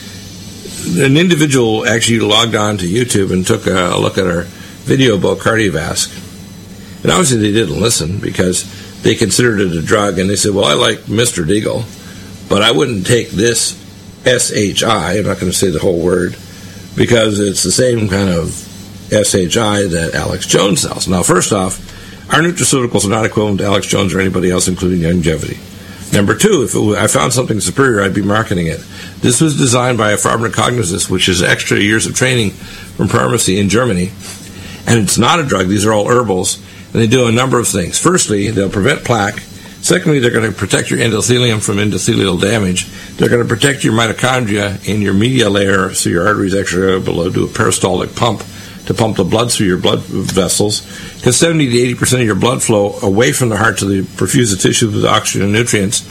an individual actually logged on to YouTube and took a look at our video about cardiovasc. And obviously they didn't listen because they considered it a drug. And they said, well, I like Mister Deagle, but I wouldn't take this S H I, I'm not going to say the whole word, because it's the same kind of S H I that Alex Jones sells. Now, first off, our nutraceuticals are not equivalent to Alex Jones or anybody else, including longevity. Number two, if it was, I found something superior, I'd be marketing it. This was designed by a pharmacognosist, which is extra years of training from pharmacy in Germany, and it's not a drug. These are all herbals, and they do a number of things. Firstly, they'll prevent plaque. Secondly, they're going to protect your endothelium from endothelial damage. They're going to protect your mitochondria in your media layer so your arteries actually are able to do a peristaltic pump to pump the blood through your blood vessels. Because seventy to eighty percent of your blood flow away from the heart to the perfuse the tissue with oxygen and nutrients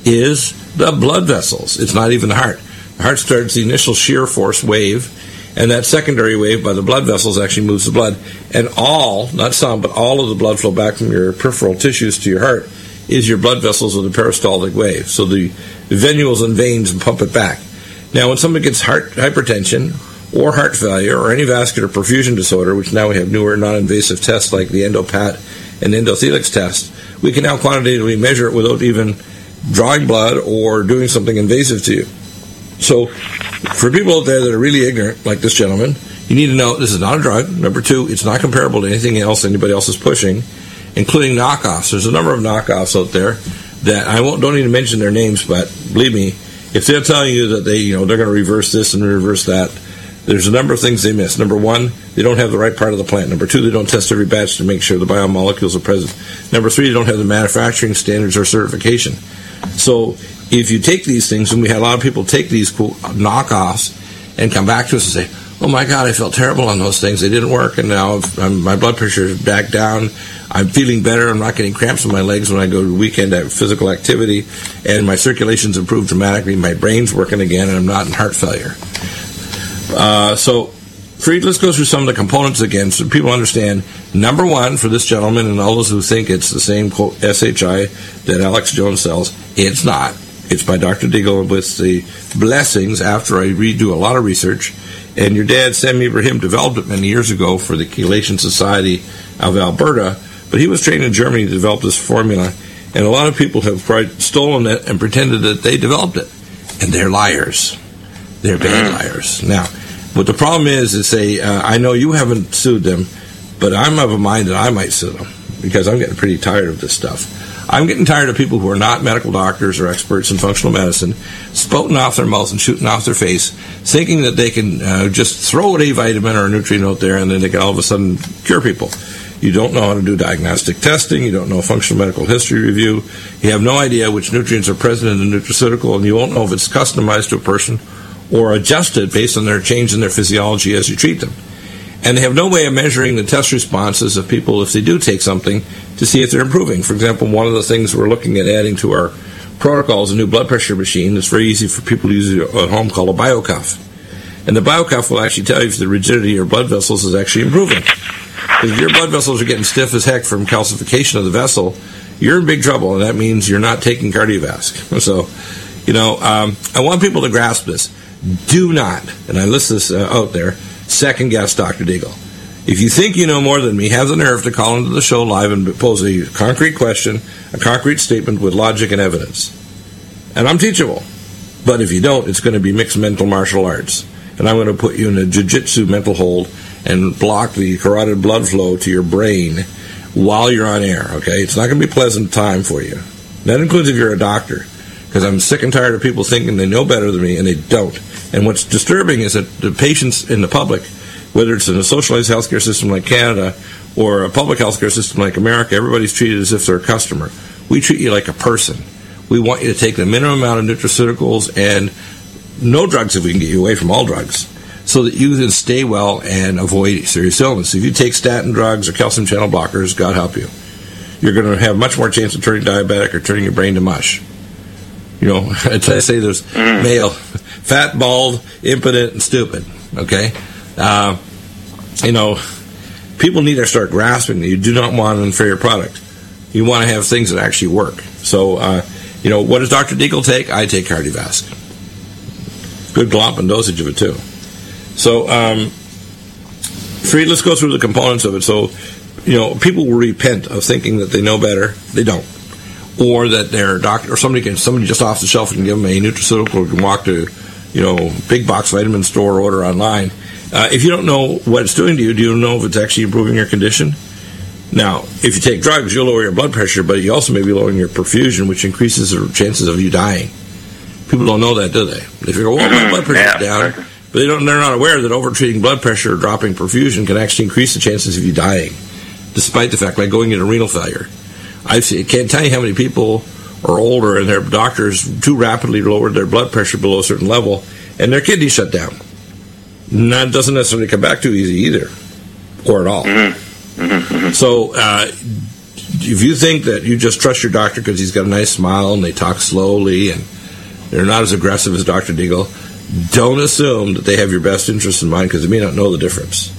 is the blood vessels. It's not even the heart. The heart starts the initial shear force wave, and that secondary wave by the blood vessels actually moves the blood. And all, not some, but all of the blood flow back from your peripheral tissues to your heart is your blood vessels with a peristaltic wave. So the venules and veins pump it back. Now, when someone gets heart hypertension or heart failure or any vascular perfusion disorder, which now we have newer non-invasive tests like the EndoPat and EndoThelix test, we can now quantitatively measure it without even drawing blood or doing something invasive to you. So for people out there that are really ignorant, like this gentleman, you need to know this is not a drug. Number two, it's not comparable to anything else anybody else is pushing, including knockoffs. There's a number of knockoffs out there that I won't don't need to mention their names, but believe me, if they're telling you that they, you know, they're going to reverse this and reverse that, there's a number of things they miss. Number one, they don't have the right part of the plant. Number two, they don't test every batch to make sure the biomolecules are present. Number three, they don't have the manufacturing standards or certification. So if you take these things, and we had a lot of people take these quote, knockoffs and come back to us and say, oh my God, I felt terrible on those things. They didn't work, and now I'm, my blood pressure is back down. I'm feeling better. I'm not getting cramps in my legs when I go to weekend physical activity, and my circulation's improved dramatically. My brain's working again, and I'm not in heart failure. Uh, so, Freed, let's go through some of the components again so people understand. Number one, for this gentleman and all those who think it's the same quote S H I that Alex Jones sells, it's not. It's by Doctor Deagle with the blessings after I redo a lot of research. And your dad, Sam Ibrahim, developed it many years ago for the Chelation Society of Alberta, but he was trained in Germany to develop this formula, and a lot of people have tried, stolen it and pretended that they developed it. And they're liars. They're bad liars. Now, what the problem is, is say, uh, I know you haven't sued them, but I'm of a mind that I might sue them, because I'm getting pretty tired of this stuff. I'm getting tired of people who are not medical doctors or experts in functional medicine spouting off their mouth and shooting off their face, thinking that they can uh, just throw an A vitamin or a nutrient out there and then they can all of a sudden cure people. You don't know how to do diagnostic testing. You don't know functional medical history review. You have no idea which nutrients are present in the nutraceutical, and you won't know if it's customized to a person or adjusted based on their change in their physiology as you treat them. And they have no way of measuring the test responses of people if they do take something to see if they're improving. For example, one of the things we're looking at adding to our protocol is a new blood pressure machine that's very easy for people to use at home called a BioCuff. And the BioCuff will actually tell you if the rigidity of your blood vessels is actually improving. Because if your blood vessels are getting stiff as heck from calcification of the vessel, you're in big trouble, and that means you're not taking Cardiovasc. So, you know, um, I want people to grasp this. Do not, and I list this uh, out there, second guess Doctor Deagle. If you think you know more than me, have the nerve to call into the show live and pose a concrete question, a concrete statement with logic and evidence. And I'm teachable. But if you don't, it's going to be mixed mental martial arts. And I'm going to put you in a jiu-jitsu mental hold and block the carotid blood flow to your brain while you're on air, okay? It's not going to be a pleasant time for you. That includes if you're a doctor, because I'm sick and tired of people thinking they know better than me, and they don't. And what's disturbing is that the patients in the public, whether it's in a socialized healthcare system like Canada or a public healthcare system like America, everybody's treated as if they're a customer. We treat you like a person. We want you to take the minimum amount of nutraceuticals and no drugs if we can get you away from all drugs, so that you can stay well and avoid serious illness. If you take statin drugs or calcium channel blockers, God help you, you're going to have much more chance of turning diabetic or turning your brain to mush. You know, I say there's male, fat, bald, impotent, and stupid, okay? Uh, you know, people need to start grasping that you do not want an inferior product. You want to have things that actually work. So, uh, you know, what does Doctor Deagle take? I take Cardiovasc. Good glomp and dosage of it, too. So, um, Freed, let's go through the components of it. So, you know, people will repent of thinking that they know better. They don't. Or that their doctor, or somebody can, somebody just off the shelf can give them a nutraceutical, or can walk to, you know, big box vitamin store or order online. Uh, if you don't know what it's doing to you, do you know if it's actually improving your condition? Now, if you take drugs, you'll lower your blood pressure, but you also may be lowering your perfusion, which increases the chances of you dying. People don't know that, do they? They figure, well, my blood pressure's yeah, down, sure. But they don't, they're not aware that over-treating blood pressure or dropping perfusion can actually increase the chances of you dying, despite the fact, like going into renal failure. I can't tell you how many people are older and their doctors too rapidly lowered their blood pressure below a certain level, and their kidneys shut down. And that doesn't necessarily come back too easy either, or at all. Mm-hmm. Mm-hmm. So, uh, if you think that you just trust your doctor because he's got a nice smile and they talk slowly and they're not as aggressive as Doctor Deagle, don't assume that they have your best interest in mind, because they may not know the difference.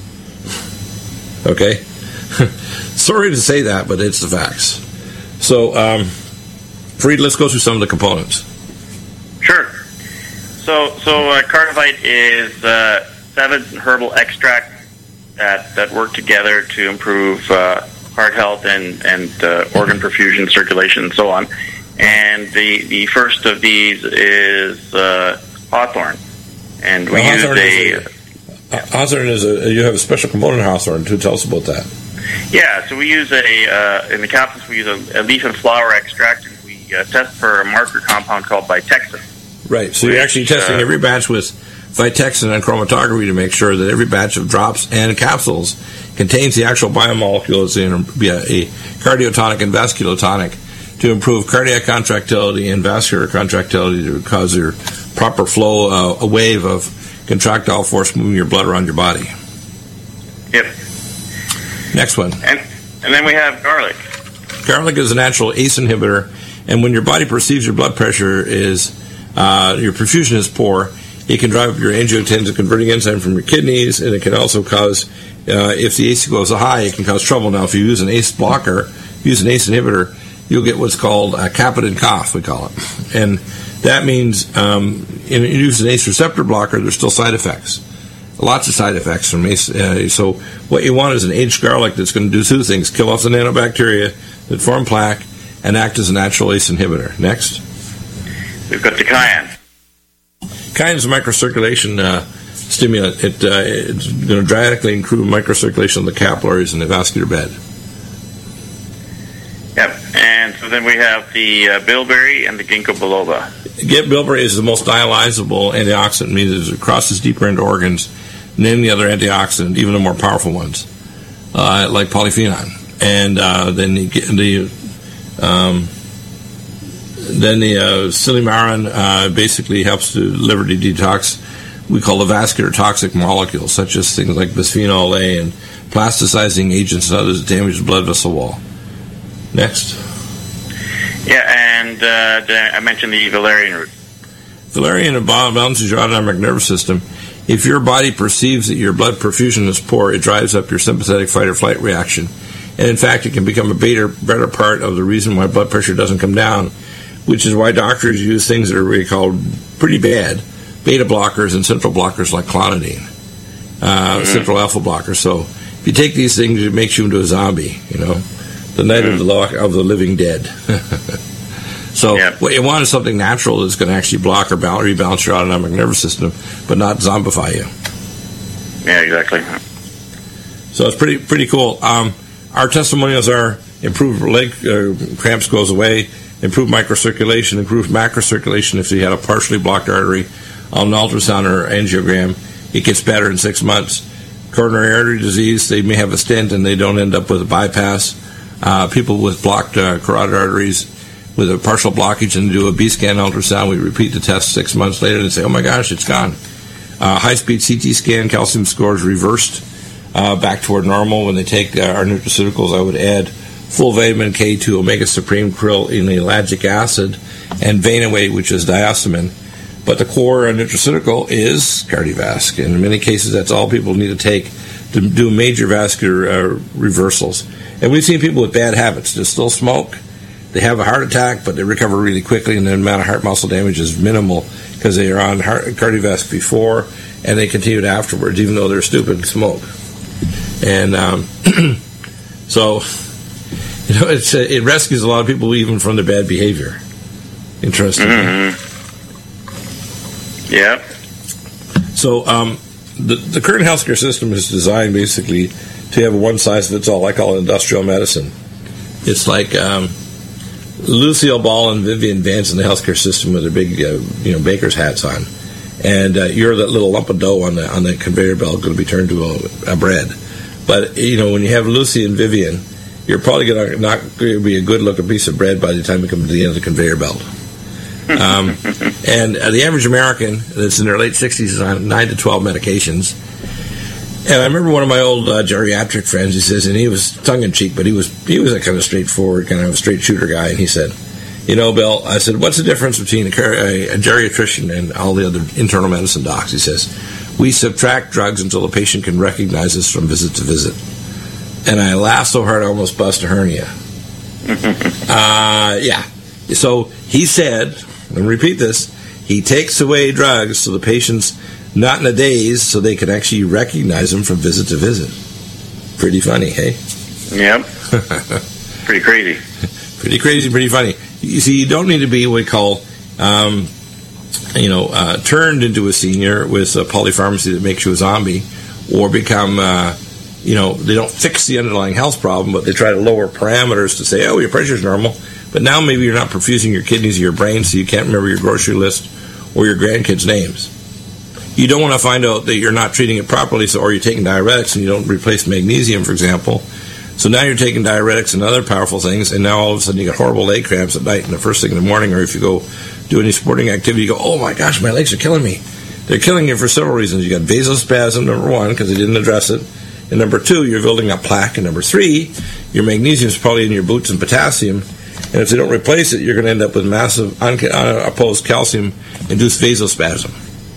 Okay? Sorry to say that, but it's the facts. So, um, Freed, let's go through some of the components. Sure. So, so uh, Cardivite is uh, seven herbal extracts that, that work together to improve uh, heart health and, and uh, organ perfusion, circulation, and so on. And the, the first of these is uh, Hawthorn. And we well, use Hawthorn a... Is a Hawthorn is a... You have a special component in Hawthorn. To tell us about that. Yeah, so we use a, uh, in the capsules, we use a, a leaf and flower extract, and we uh, test for a marker compound called Vitexin. Right, so which, you're actually testing uh, every batch with Vitexin and chromatography to make sure that every batch of drops and capsules contains the actual biomolecules in a, a cardiotonic and vasculotonic to improve cardiac contractility and vascular contractility to cause your proper flow, uh, a wave of contractile force moving your blood around your body. Yep. Next one. And, and then we have garlic. Garlic is a natural A C E inhibitor, and when your body perceives your blood pressure is, uh, your perfusion is poor, It can drive up your angiotensin-converting enzyme from your kidneys, and it can also cause, uh, if the A C E goes high, it can cause trouble. Now, if you use an A C E blocker, use an A C E inhibitor, you'll get what's called a Kaplan cough, we call it. And that means um, in, in use an A C E receptor blocker, there's still side effects. Lots of side effects from A C E. Uh, so what you want is an aged garlic that's going to do two things: kill off the nanobacteria that form plaque and act as a natural A C E inhibitor. Next. We've got the cayenne. Cayenne is a microcirculation uh, stimulant. It, uh, it's going to dramatically improve microcirculation of the capillaries in the vascular bed. Yep. And so then we have the uh, bilberry and the ginkgo biloba. Get bilberry is the most dialyzable antioxidant, means it crosses deeper into organs than any other antioxidant, even the more powerful ones, uh, like polyphenol. And uh, then you get the um, then the uh, silymarin uh, basically helps to liver detox. We call the vascular toxic molecules, such as things like bisphenol A and plasticizing agents and others that damage the blood vessel wall. Next. Yeah, and uh, the, I mentioned the valerian root. Valerian balances your autonomic nervous system. If your body perceives that your blood perfusion is poor, it drives up your sympathetic fight-or-flight reaction. And in fact, it can become a better, better part of the reason why blood pressure doesn't come down, which is why doctors use things that are really called pretty bad, beta blockers and central blockers like clonidine, uh, mm-hmm. central alpha blockers. So if you take these things, it makes you into a zombie, you know, the night mm-hmm. of, the lo- of the living dead. So yep. what you want is something natural that's going to actually block or balance, rebalance your autonomic nervous system, but not zombify you. Yeah, exactly. So it's pretty pretty cool. Um, our testimonials are improved leg uh, cramps goes away, improved microcirculation, improved macrocirculation if you had a partially blocked artery on an ultrasound or angiogram. It gets better in six months. Coronary artery disease, they may have a stent and they don't end up with a bypass. Uh, people with blocked uh, carotid arteries with a partial blockage and do a B-scan ultrasound, we repeat the test six months later and say, oh my gosh, it's gone. Uh, high-speed C T scan, calcium scores reversed uh, back toward normal. When they take uh, our nutraceuticals, I would add full vitamin K to Omega Supreme Krill in ellagic acid and Venaway, which is diosmin. But the core nutraceutical is Cardiovasc. And in many cases, that's all people need to take to do major vascular uh, reversals. And we've seen people with bad habits. They still smoke. They have a heart attack, but they recover really quickly, and the amount of heart muscle damage is minimal because they are on heart, Cardiovasc before, and they continued afterwards, even though they're stupid and smoke. And um, so, you know, it's, uh, it rescues a lot of people even from their bad behavior. Interesting. Mm-hmm. Yeah. So um, the, the current healthcare system is designed basically to have a one-size-fits-all. I call it industrial medicine. It's like um, Lucille Ball and Vivian Vance in the healthcare system with their big, uh, you know, baker's hats on, and uh, you're that little lump of dough on the on the conveyor belt going to be turned to a, a bread. But you know, when you have Lucy and Vivian, you're probably going to not going to be a good-looking piece of bread by the time you come to the end of the conveyor belt. Um, and uh, the average American that's in their late sixties is on nine to twelve medications. And I remember one of my old uh, geriatric friends, he says, and he was tongue-in-cheek, but he was he was a kind of straightforward, kind of a straight-shooter guy, and he said, you know, Bill, I said, what's the difference between a, a, a geriatrician and all the other internal medicine docs? He says, we subtract drugs until the patient can recognize us from visit to visit. And I laughed so hard I almost bust a hernia. uh, yeah. So he said, and repeat this, he takes away drugs so the patient's not in a daze, so they can actually recognize them from visit to visit. Pretty funny, hey? Yep. Pretty crazy. Pretty crazy, pretty funny. You see, you don't need to be what we call, um, you know, uh, turned into a senior with a polypharmacy that makes you a zombie, or become, uh, you know, they don't fix the underlying health problem, but they try to lower parameters to say, oh, your pressure's normal, but now maybe you're not perfusing your kidneys or your brain, so you can't remember your grocery list or your grandkids' names. You don't want to find out that you're not treating it properly, so or you're taking diuretics and you don't replace magnesium, for example. So now you're taking diuretics and other powerful things, and now all of a sudden you get horrible leg cramps at night and the first thing in the morning, or if you go do any sporting activity, you go, oh my gosh, my legs are killing me. They're killing you for several reasons. You got vasospasm, number one, because they didn't address it. And number two, you're building up plaque. And number three, your magnesium is probably in your boots and potassium. And if they don't replace it, you're going to end up with massive unopposed calcium-induced vasospasm.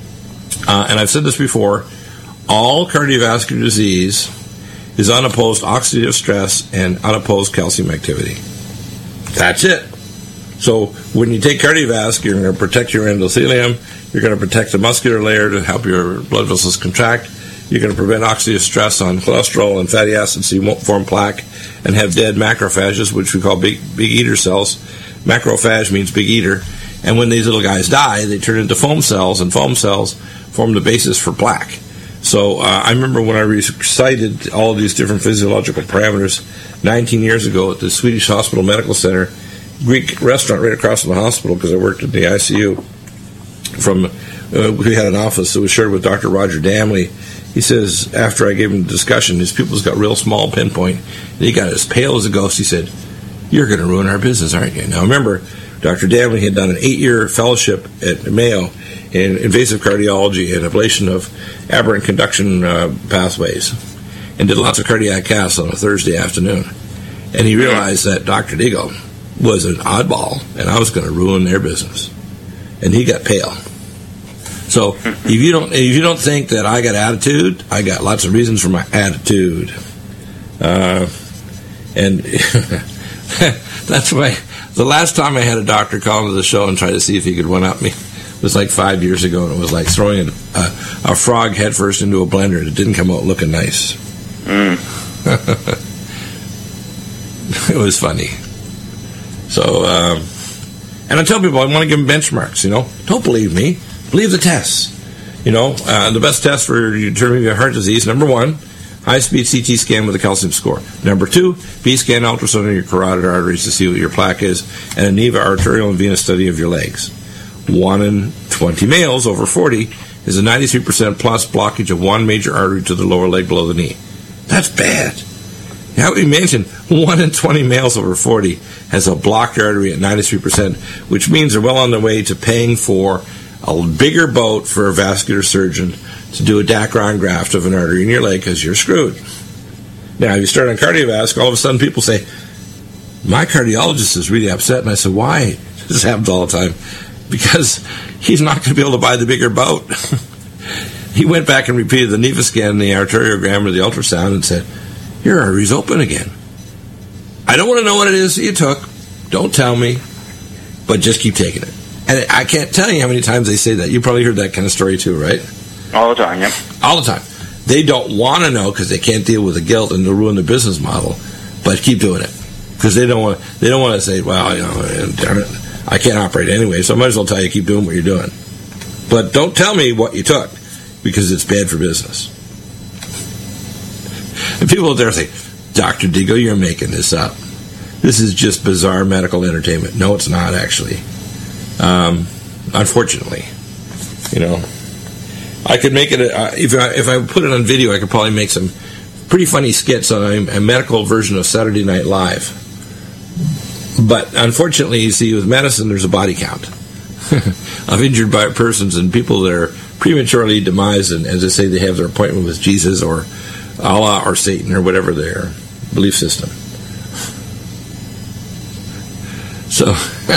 Uh, and I've said this before, all cardiovascular disease is unopposed oxidative stress and unopposed calcium activity. That's it. So when you take Cardiovasc, you're going to protect your endothelium, you're going to protect the muscular layer to help your blood vessels contract, you're going to prevent oxidative stress on cholesterol and fatty acids so you won't form plaque and have dead macrophages, which we call big, big eater cells. Macrophage means big eater. And when these little guys die, they turn into foam cells, and foam cells form the basis for plaque. So uh, I remember when I recited all of these different physiological parameters nineteen years ago at the Swedish Hospital Medical Center, Greek restaurant right across from the hospital, because I worked in the I C U. From uh, we had an office that was shared with Doctor Roger Damley. He says, after I gave him the discussion, his pupils got real small, pinpoint, and he got as pale as a ghost. He said, "You're going to ruin our business, aren't you?" Now remember, Doctor Damley had done an eight-year fellowship at Mayo in invasive cardiology and ablation of aberrant conduction uh, pathways, and did lots of cardiac caths on a Thursday afternoon. And he realized that Doctor Deagle was an oddball, and I was going to ruin their business. And he got pale. So if you don't if you don't think that I got attitude, I got lots of reasons for my attitude. Uh, and that's why the last time I had a doctor call into the show and try to see if he could one-up me was like five years ago, and it was like throwing a, a, a frog headfirst into a blender. It didn't come out looking nice. Mm. It was funny. So, um, and I tell people I want to give them benchmarks, you know. Don't believe me. Believe the tests. You know, uh, the best test for determining your heart disease, number one, high-speed C T scan with a calcium score. Number two, B-scan ultrasound of your carotid arteries to see what your plaque is, and a Neva arterial and venous study of your legs. One in twenty males over forty is a ninety-three percent plus blockage of one major artery to the lower leg below the knee. That's bad. How we mentioned, one in twenty males over forty has a blocked artery at ninety-three percent, which means they're well on their way to paying for a bigger boat for a vascular surgeon to do a Dacron graft of an artery in your leg because you're screwed. Now, if you start on Cardiovasc, all of a sudden people say, my cardiologist is really upset. And I said, why? This happens all the time. Because he's not going to be able to buy the bigger boat. He went back and repeated the Neva scan, the arteriogram, or the ultrasound and said, your artery's open again. I don't want to know what it is that you took. Don't tell me. But just keep taking it. And I can't tell you how many times they say that. You probably heard that kind of story too, right? All the time, yep. All the time. They don't want to know because they can't deal with the guilt and they'll ruin the business model. But keep doing it. Because they don't want they don't want to say, well, you know, darn it, I can't operate anyway, so I might as well tell you keep doing what you're doing. But don't tell me what you took because it's bad for business. And people out there say, Doctor Deagle, you're making this up. This is just bizarre medical entertainment. No, it's not, actually. Um, unfortunately. You know, I could make it, a, uh, if, I, if I put it on video, I could probably make some pretty funny skits on a, a medical version of Saturday Night Live. But unfortunately, you see, with medicine, there's a body count of injured persons and people that are prematurely demised, and as they say, they have their appointment with Jesus or Allah or Satan or whatever their belief system. So,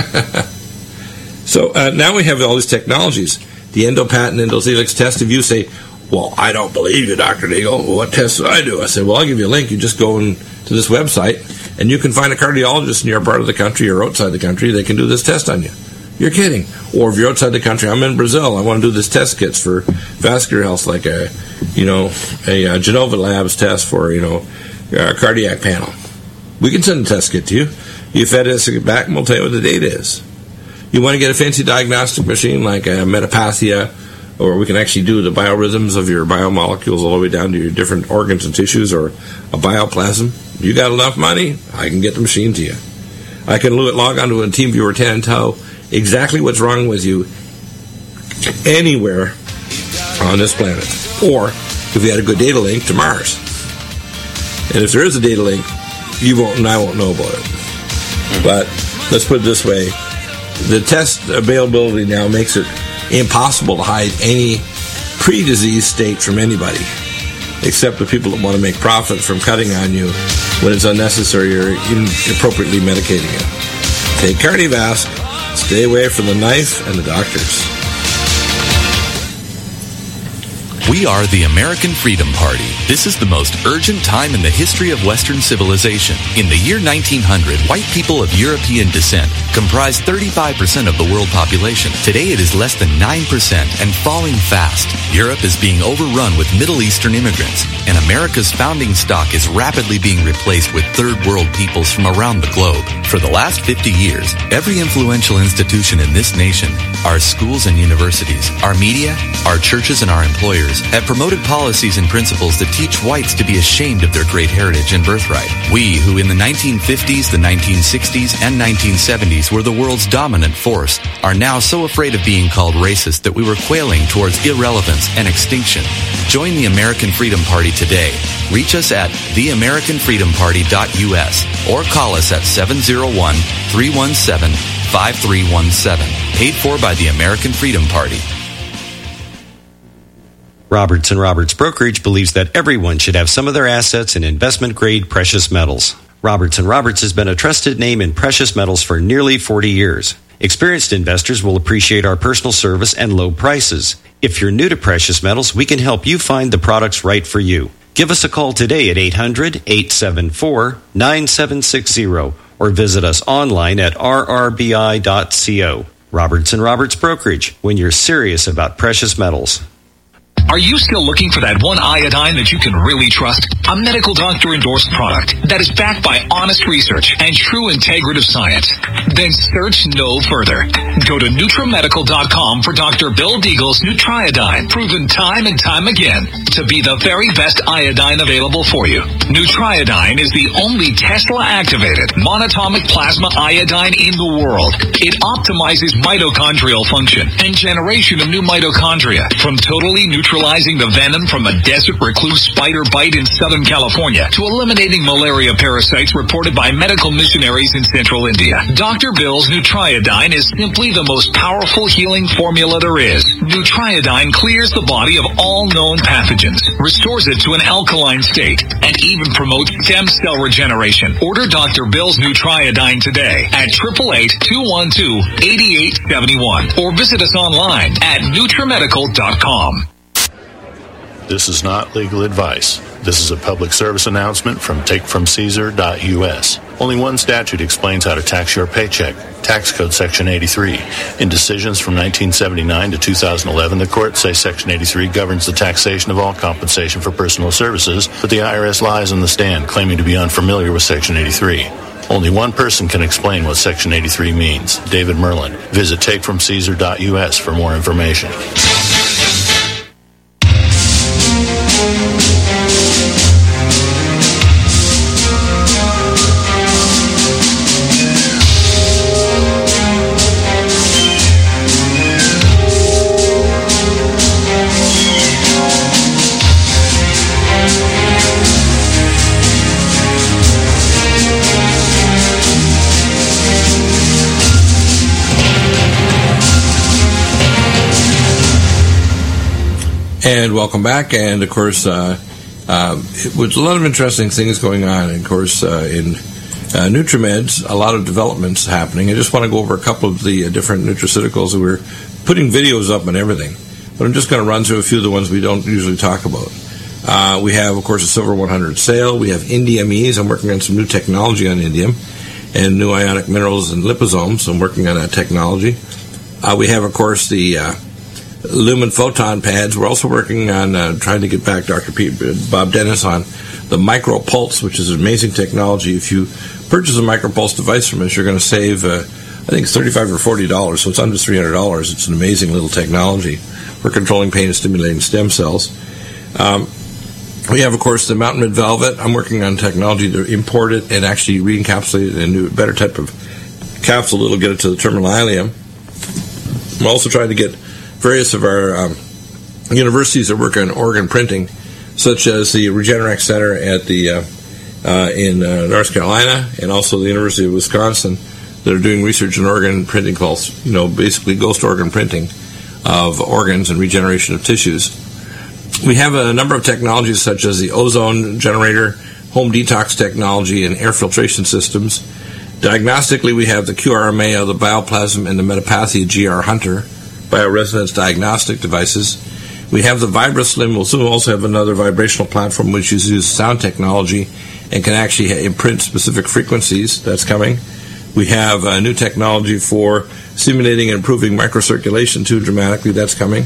so uh, now we have all these technologies. The endopatent endothelics test. If you say, well, I don't believe you, Doctor Deagle, what test did I do? I said, well, I'll give you a link. You just go in to this website, and you can find a cardiologist in your part of the country or outside the country. They can do this test on you. You're kidding. Or if you're outside the country, I'm in Brazil. I want to do this test kits for vascular health, like a, you know, a, a Genova Labs test for, you know, a cardiac panel. We can send a test kit to you. You fed us back, and we'll tell you what the data is. You want to get a fancy diagnostic machine like a Metapathia, or we can actually do the biorhythms of your biomolecules all the way down to your different organs and tissues, or a bioplasm. You got enough money? I can get the machine to you. I can log onto a TeamViewer ten and tell exactly what's wrong with you anywhere on this planet. Or, if we had a good data link, to Mars. And if there is a data link, you won't and I won't know about it. But let's put it this way. The test availability now makes it impossible to hide any pre-disease state from anybody, except the people that want to make profit from cutting on you when it's unnecessary or inappropriately medicating you. Take Cardiovasc. Stay away from the knife and the doctors. We are the American Freedom Party. This is the most urgent time in the history of Western civilization. In the year nineteen hundred, white people of European descent comprised thirty-five percent of the world population. Today it is less than nine percent and falling fast. Europe is being overrun with Middle Eastern immigrants, and America's founding stock is rapidly being replaced with third world peoples from around the globe. For the last fifty years, every influential institution in this nation, our schools and universities, our media, our churches and our employers, have promoted policies and principles that teach whites to be ashamed of their great heritage and birthright. We, who in the nineteen fifties, the nineteen sixties, and nineteen seventies were the world's dominant force, are now so afraid of being called racist that we were quailing towards irrelevance and extinction. Join the American Freedom Party today. Reach us at the american freedom party dot u s or call us at seven zero one, three one seven, five three one seven. Paid for by the American Freedom Party. Roberts and Roberts Brokerage believes that everyone should have some of their assets in investment-grade precious metals. Roberts and Roberts has been a trusted name in precious metals for nearly forty years. Experienced investors will appreciate our personal service and low prices. If you're new to precious metals, we can help you find the products right for you. Give us a call today at eight hundred, eight seven four, nine seven six zero or visit us online at r r b i dot co. Roberts and Roberts Brokerage, when you're serious about precious metals. Are you still looking for that one iodine that you can really trust? A medical doctor endorsed product that is backed by honest research and true integrative science? Then search no further. Go to Nutramedical dot com for Doctor Bill Deagle's Nutriodine, proven time and time again to be the very best iodine available for you. Nutriodine is the only Tesla-activated monatomic plasma iodine in the world. It optimizes mitochondrial function and generation of new mitochondria from totally neutralizing the venom from a desert recluse spider bite in Southern California to eliminating malaria parasites reported by medical missionaries in central India. Doctor Bill's Nutriodine is simply the most powerful healing formula there is. Nutriodine clears the body of all known pathogens, restores it to an alkaline state, and even promotes stem cell regeneration. Order Doctor Bill's Nutriodine today at eight eight eight, two one two, eight eight seven one or visit us online at Nutramedical dot com. This is not legal advice. This is a public service announcement from take from caesar dot u s. Only one statute explains how to tax your paycheck. Tax Code Section eighty-three. In decisions from nineteen seventy-nine to two thousand eleven, the courts say Section eighty-three governs the taxation of all compensation for personal services, but the I R S lies on the stand, claiming to be unfamiliar with Section eighty-three. Only one person can explain what Section eighty-three means, David Merlin. Visit take from caesar dot u s for more information. And welcome back. And of course, uh, uh, with a lot of interesting things going on. And of course, uh, in uh, NutriMeds, a lot of developments happening. I just want to go over a couple of the uh, different nutraceuticals. We're putting videos up and everything, but I'm just going to run through a few of the ones we don't usually talk about. Uh, we have, of course, a Silver one hundred sale. We have IndiumEase. I'm working on some new technology on indium and new ionic minerals and liposomes. I'm working on that technology. Uh, we have, of course, the uh, Lumen photon pads. We're also working on uh, trying to get back Doctor Pete, Bob Dennis on the MicroPulse, which is an amazing technology. If you purchase a MicroPulse device from us, you're going to save, uh, I think it's thirty-five or forty dollars, so it's under three hundred dollars. It's an amazing little technology for controlling pain and stimulating stem cells. Um, we have, of course, the Mountain Mid Velvet. I'm working on technology to import it and actually re-encapsulate it in a new, better type of capsule that'll get it to the terminal ileum. I'm also trying to get various of our um, universities that work on organ printing, such as the Regenerac Center at the uh, uh, in uh, North Carolina, and also the University of Wisconsin, that are doing research in organ printing called, you know, basically ghost organ printing of organs and regeneration of tissues. We have a number of technologies such as the ozone generator, home detox technology, and air filtration systems. Diagnostically, we have the Q R M A, the Bioplasm, and the Metapathia G R Hunter bioresonance diagnostic devices. We have the VibraSlim. We'll soon also have another vibrational platform which uses sound technology and can actually imprint specific frequencies. That's coming. We have a new technology for simulating and improving microcirculation too dramatically. That's coming.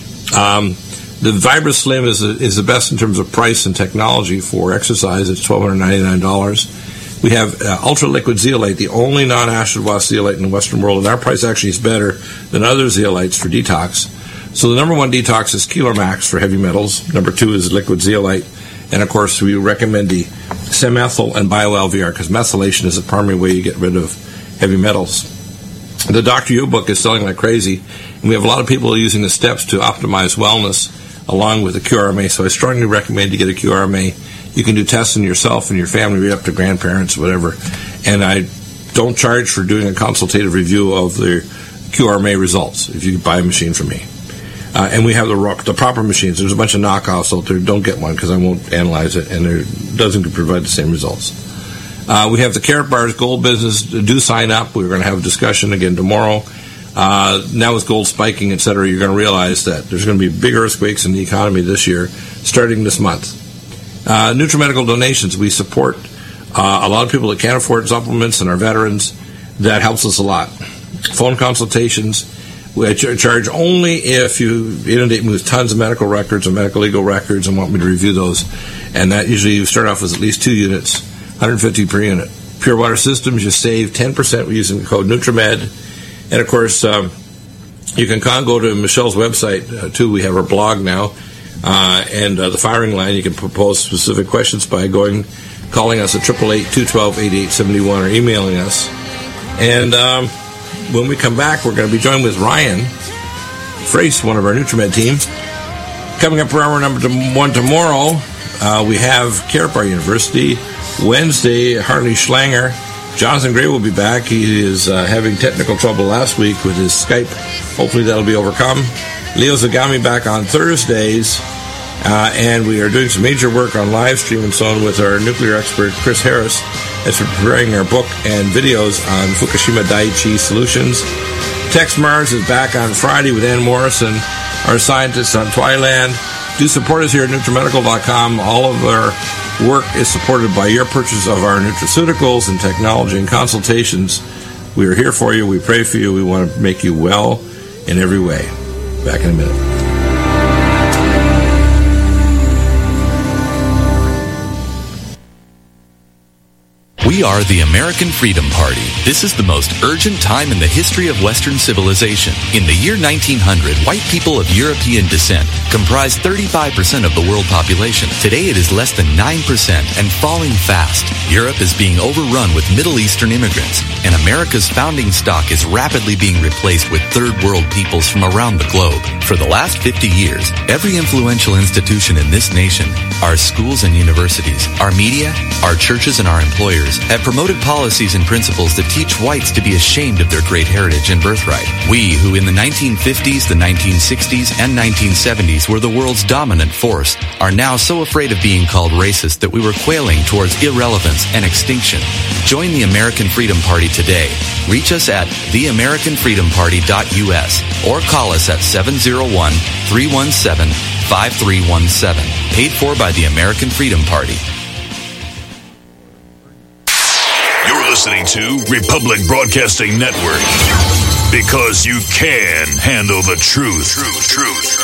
Um, the VibraSlim is, a, is the best in terms of price and technology for exercise. It's one thousand two hundred ninety-nine dollars. We have uh, Ultra Liquid Zeolite, the only non-acid wash zeolite in the Western world, and our price actually is better than other zeolites for detox. So the number one detox is Keeler Max for heavy metals. Number two is Liquid Zeolite. And, of course, we recommend the Semethyl and Bio-L V R because methylation is the primary way you get rid of heavy metals. The Doctor U book is selling like crazy, and we have a lot of people using the steps to optimize wellness along with the Q R M A. So I strongly recommend you get a Q R M A. You can do testing yourself and your family, right up to grandparents, whatever. And I don't charge for doing a consultative review of the Q R M A results if you buy a machine from me. Uh, and we have the the proper machines. There's a bunch of knockoffs out there. Don't get one because I won't analyze it, and it doesn't provide the same results. Uh, we have the Carrot Bars Gold business. Do sign up. We're going to have a discussion again tomorrow. Uh, now with gold spiking, et cetera, you're going to realize that there's going to be big earthquakes in the economy this year, starting this month. Uh, NutriMedical donations. We support uh, a lot of people that can't afford supplements and our veterans. That helps us a lot. Phone consultations. We charge only if you inundate me with tons of medical records and medical legal records and want me to review those. And that usually you start off with at least two units, one hundred fifty per unit. Pure Water Systems, you save ten percent using the code NutriMed. And, of course, um, you can con- go to Michelle's website, uh, too. We have her blog now. Uh, and uh, the firing line, you can propose specific questions by going, calling us at eight eight eight, two one two, eight eight seven one or emailing us. And um, when we come back, we're going to be joined with Ryan Frace, one of our NutriMed team. Coming up for hour number one tomorrow, uh, we have Carrot Bar University. Wednesday, Harley Schlanger. Jonathan Gray will be back. He is uh, having technical trouble last week with his Skype. Hopefully that'll be overcome. Leo Zagami back on Thursdays. Uh, and we are doing some major work on live stream and so on with our nuclear expert, Chris Harris, as we're preparing our book and videos on Fukushima Daiichi Solutions. Tex Mars is back on Friday with Ann Morrison, our scientists on Twiland. Do support us here at NutriMedical dot com. All of our work is supported by your purchase of our nutraceuticals and technology and consultations. We are here for you. We pray for you. We want to make you well in every way. Back in a minute. We are the American Freedom Party. This is the most urgent time in the history of Western civilization. In the year nineteen hundred, white people of European descent comprised thirty-five percent of the world population. Today it is less than nine percent and falling fast. Europe is being overrun with Middle Eastern immigrants, and America's founding stock is rapidly being replaced with third world peoples from around the globe. For the last fifty years, every influential institution in this nation, our schools and universities, our media, our churches, and our employers have promoted policies and principles that teach whites to be ashamed of their great heritage and birthright. We, who in the nineteen fifties, the nineteen sixties, and nineteen seventies were the world's dominant force, are now so afraid of being called racist that we were quailing towards irrelevance and extinction. Join the American Freedom Party today. Reach us at the american freedom party dot u s or call us at seven oh one, three one seven, five three one seven. Paid for by the American Freedom Party. You're listening to Republic Broadcasting Network. Because you can handle the truth. Truth, truth.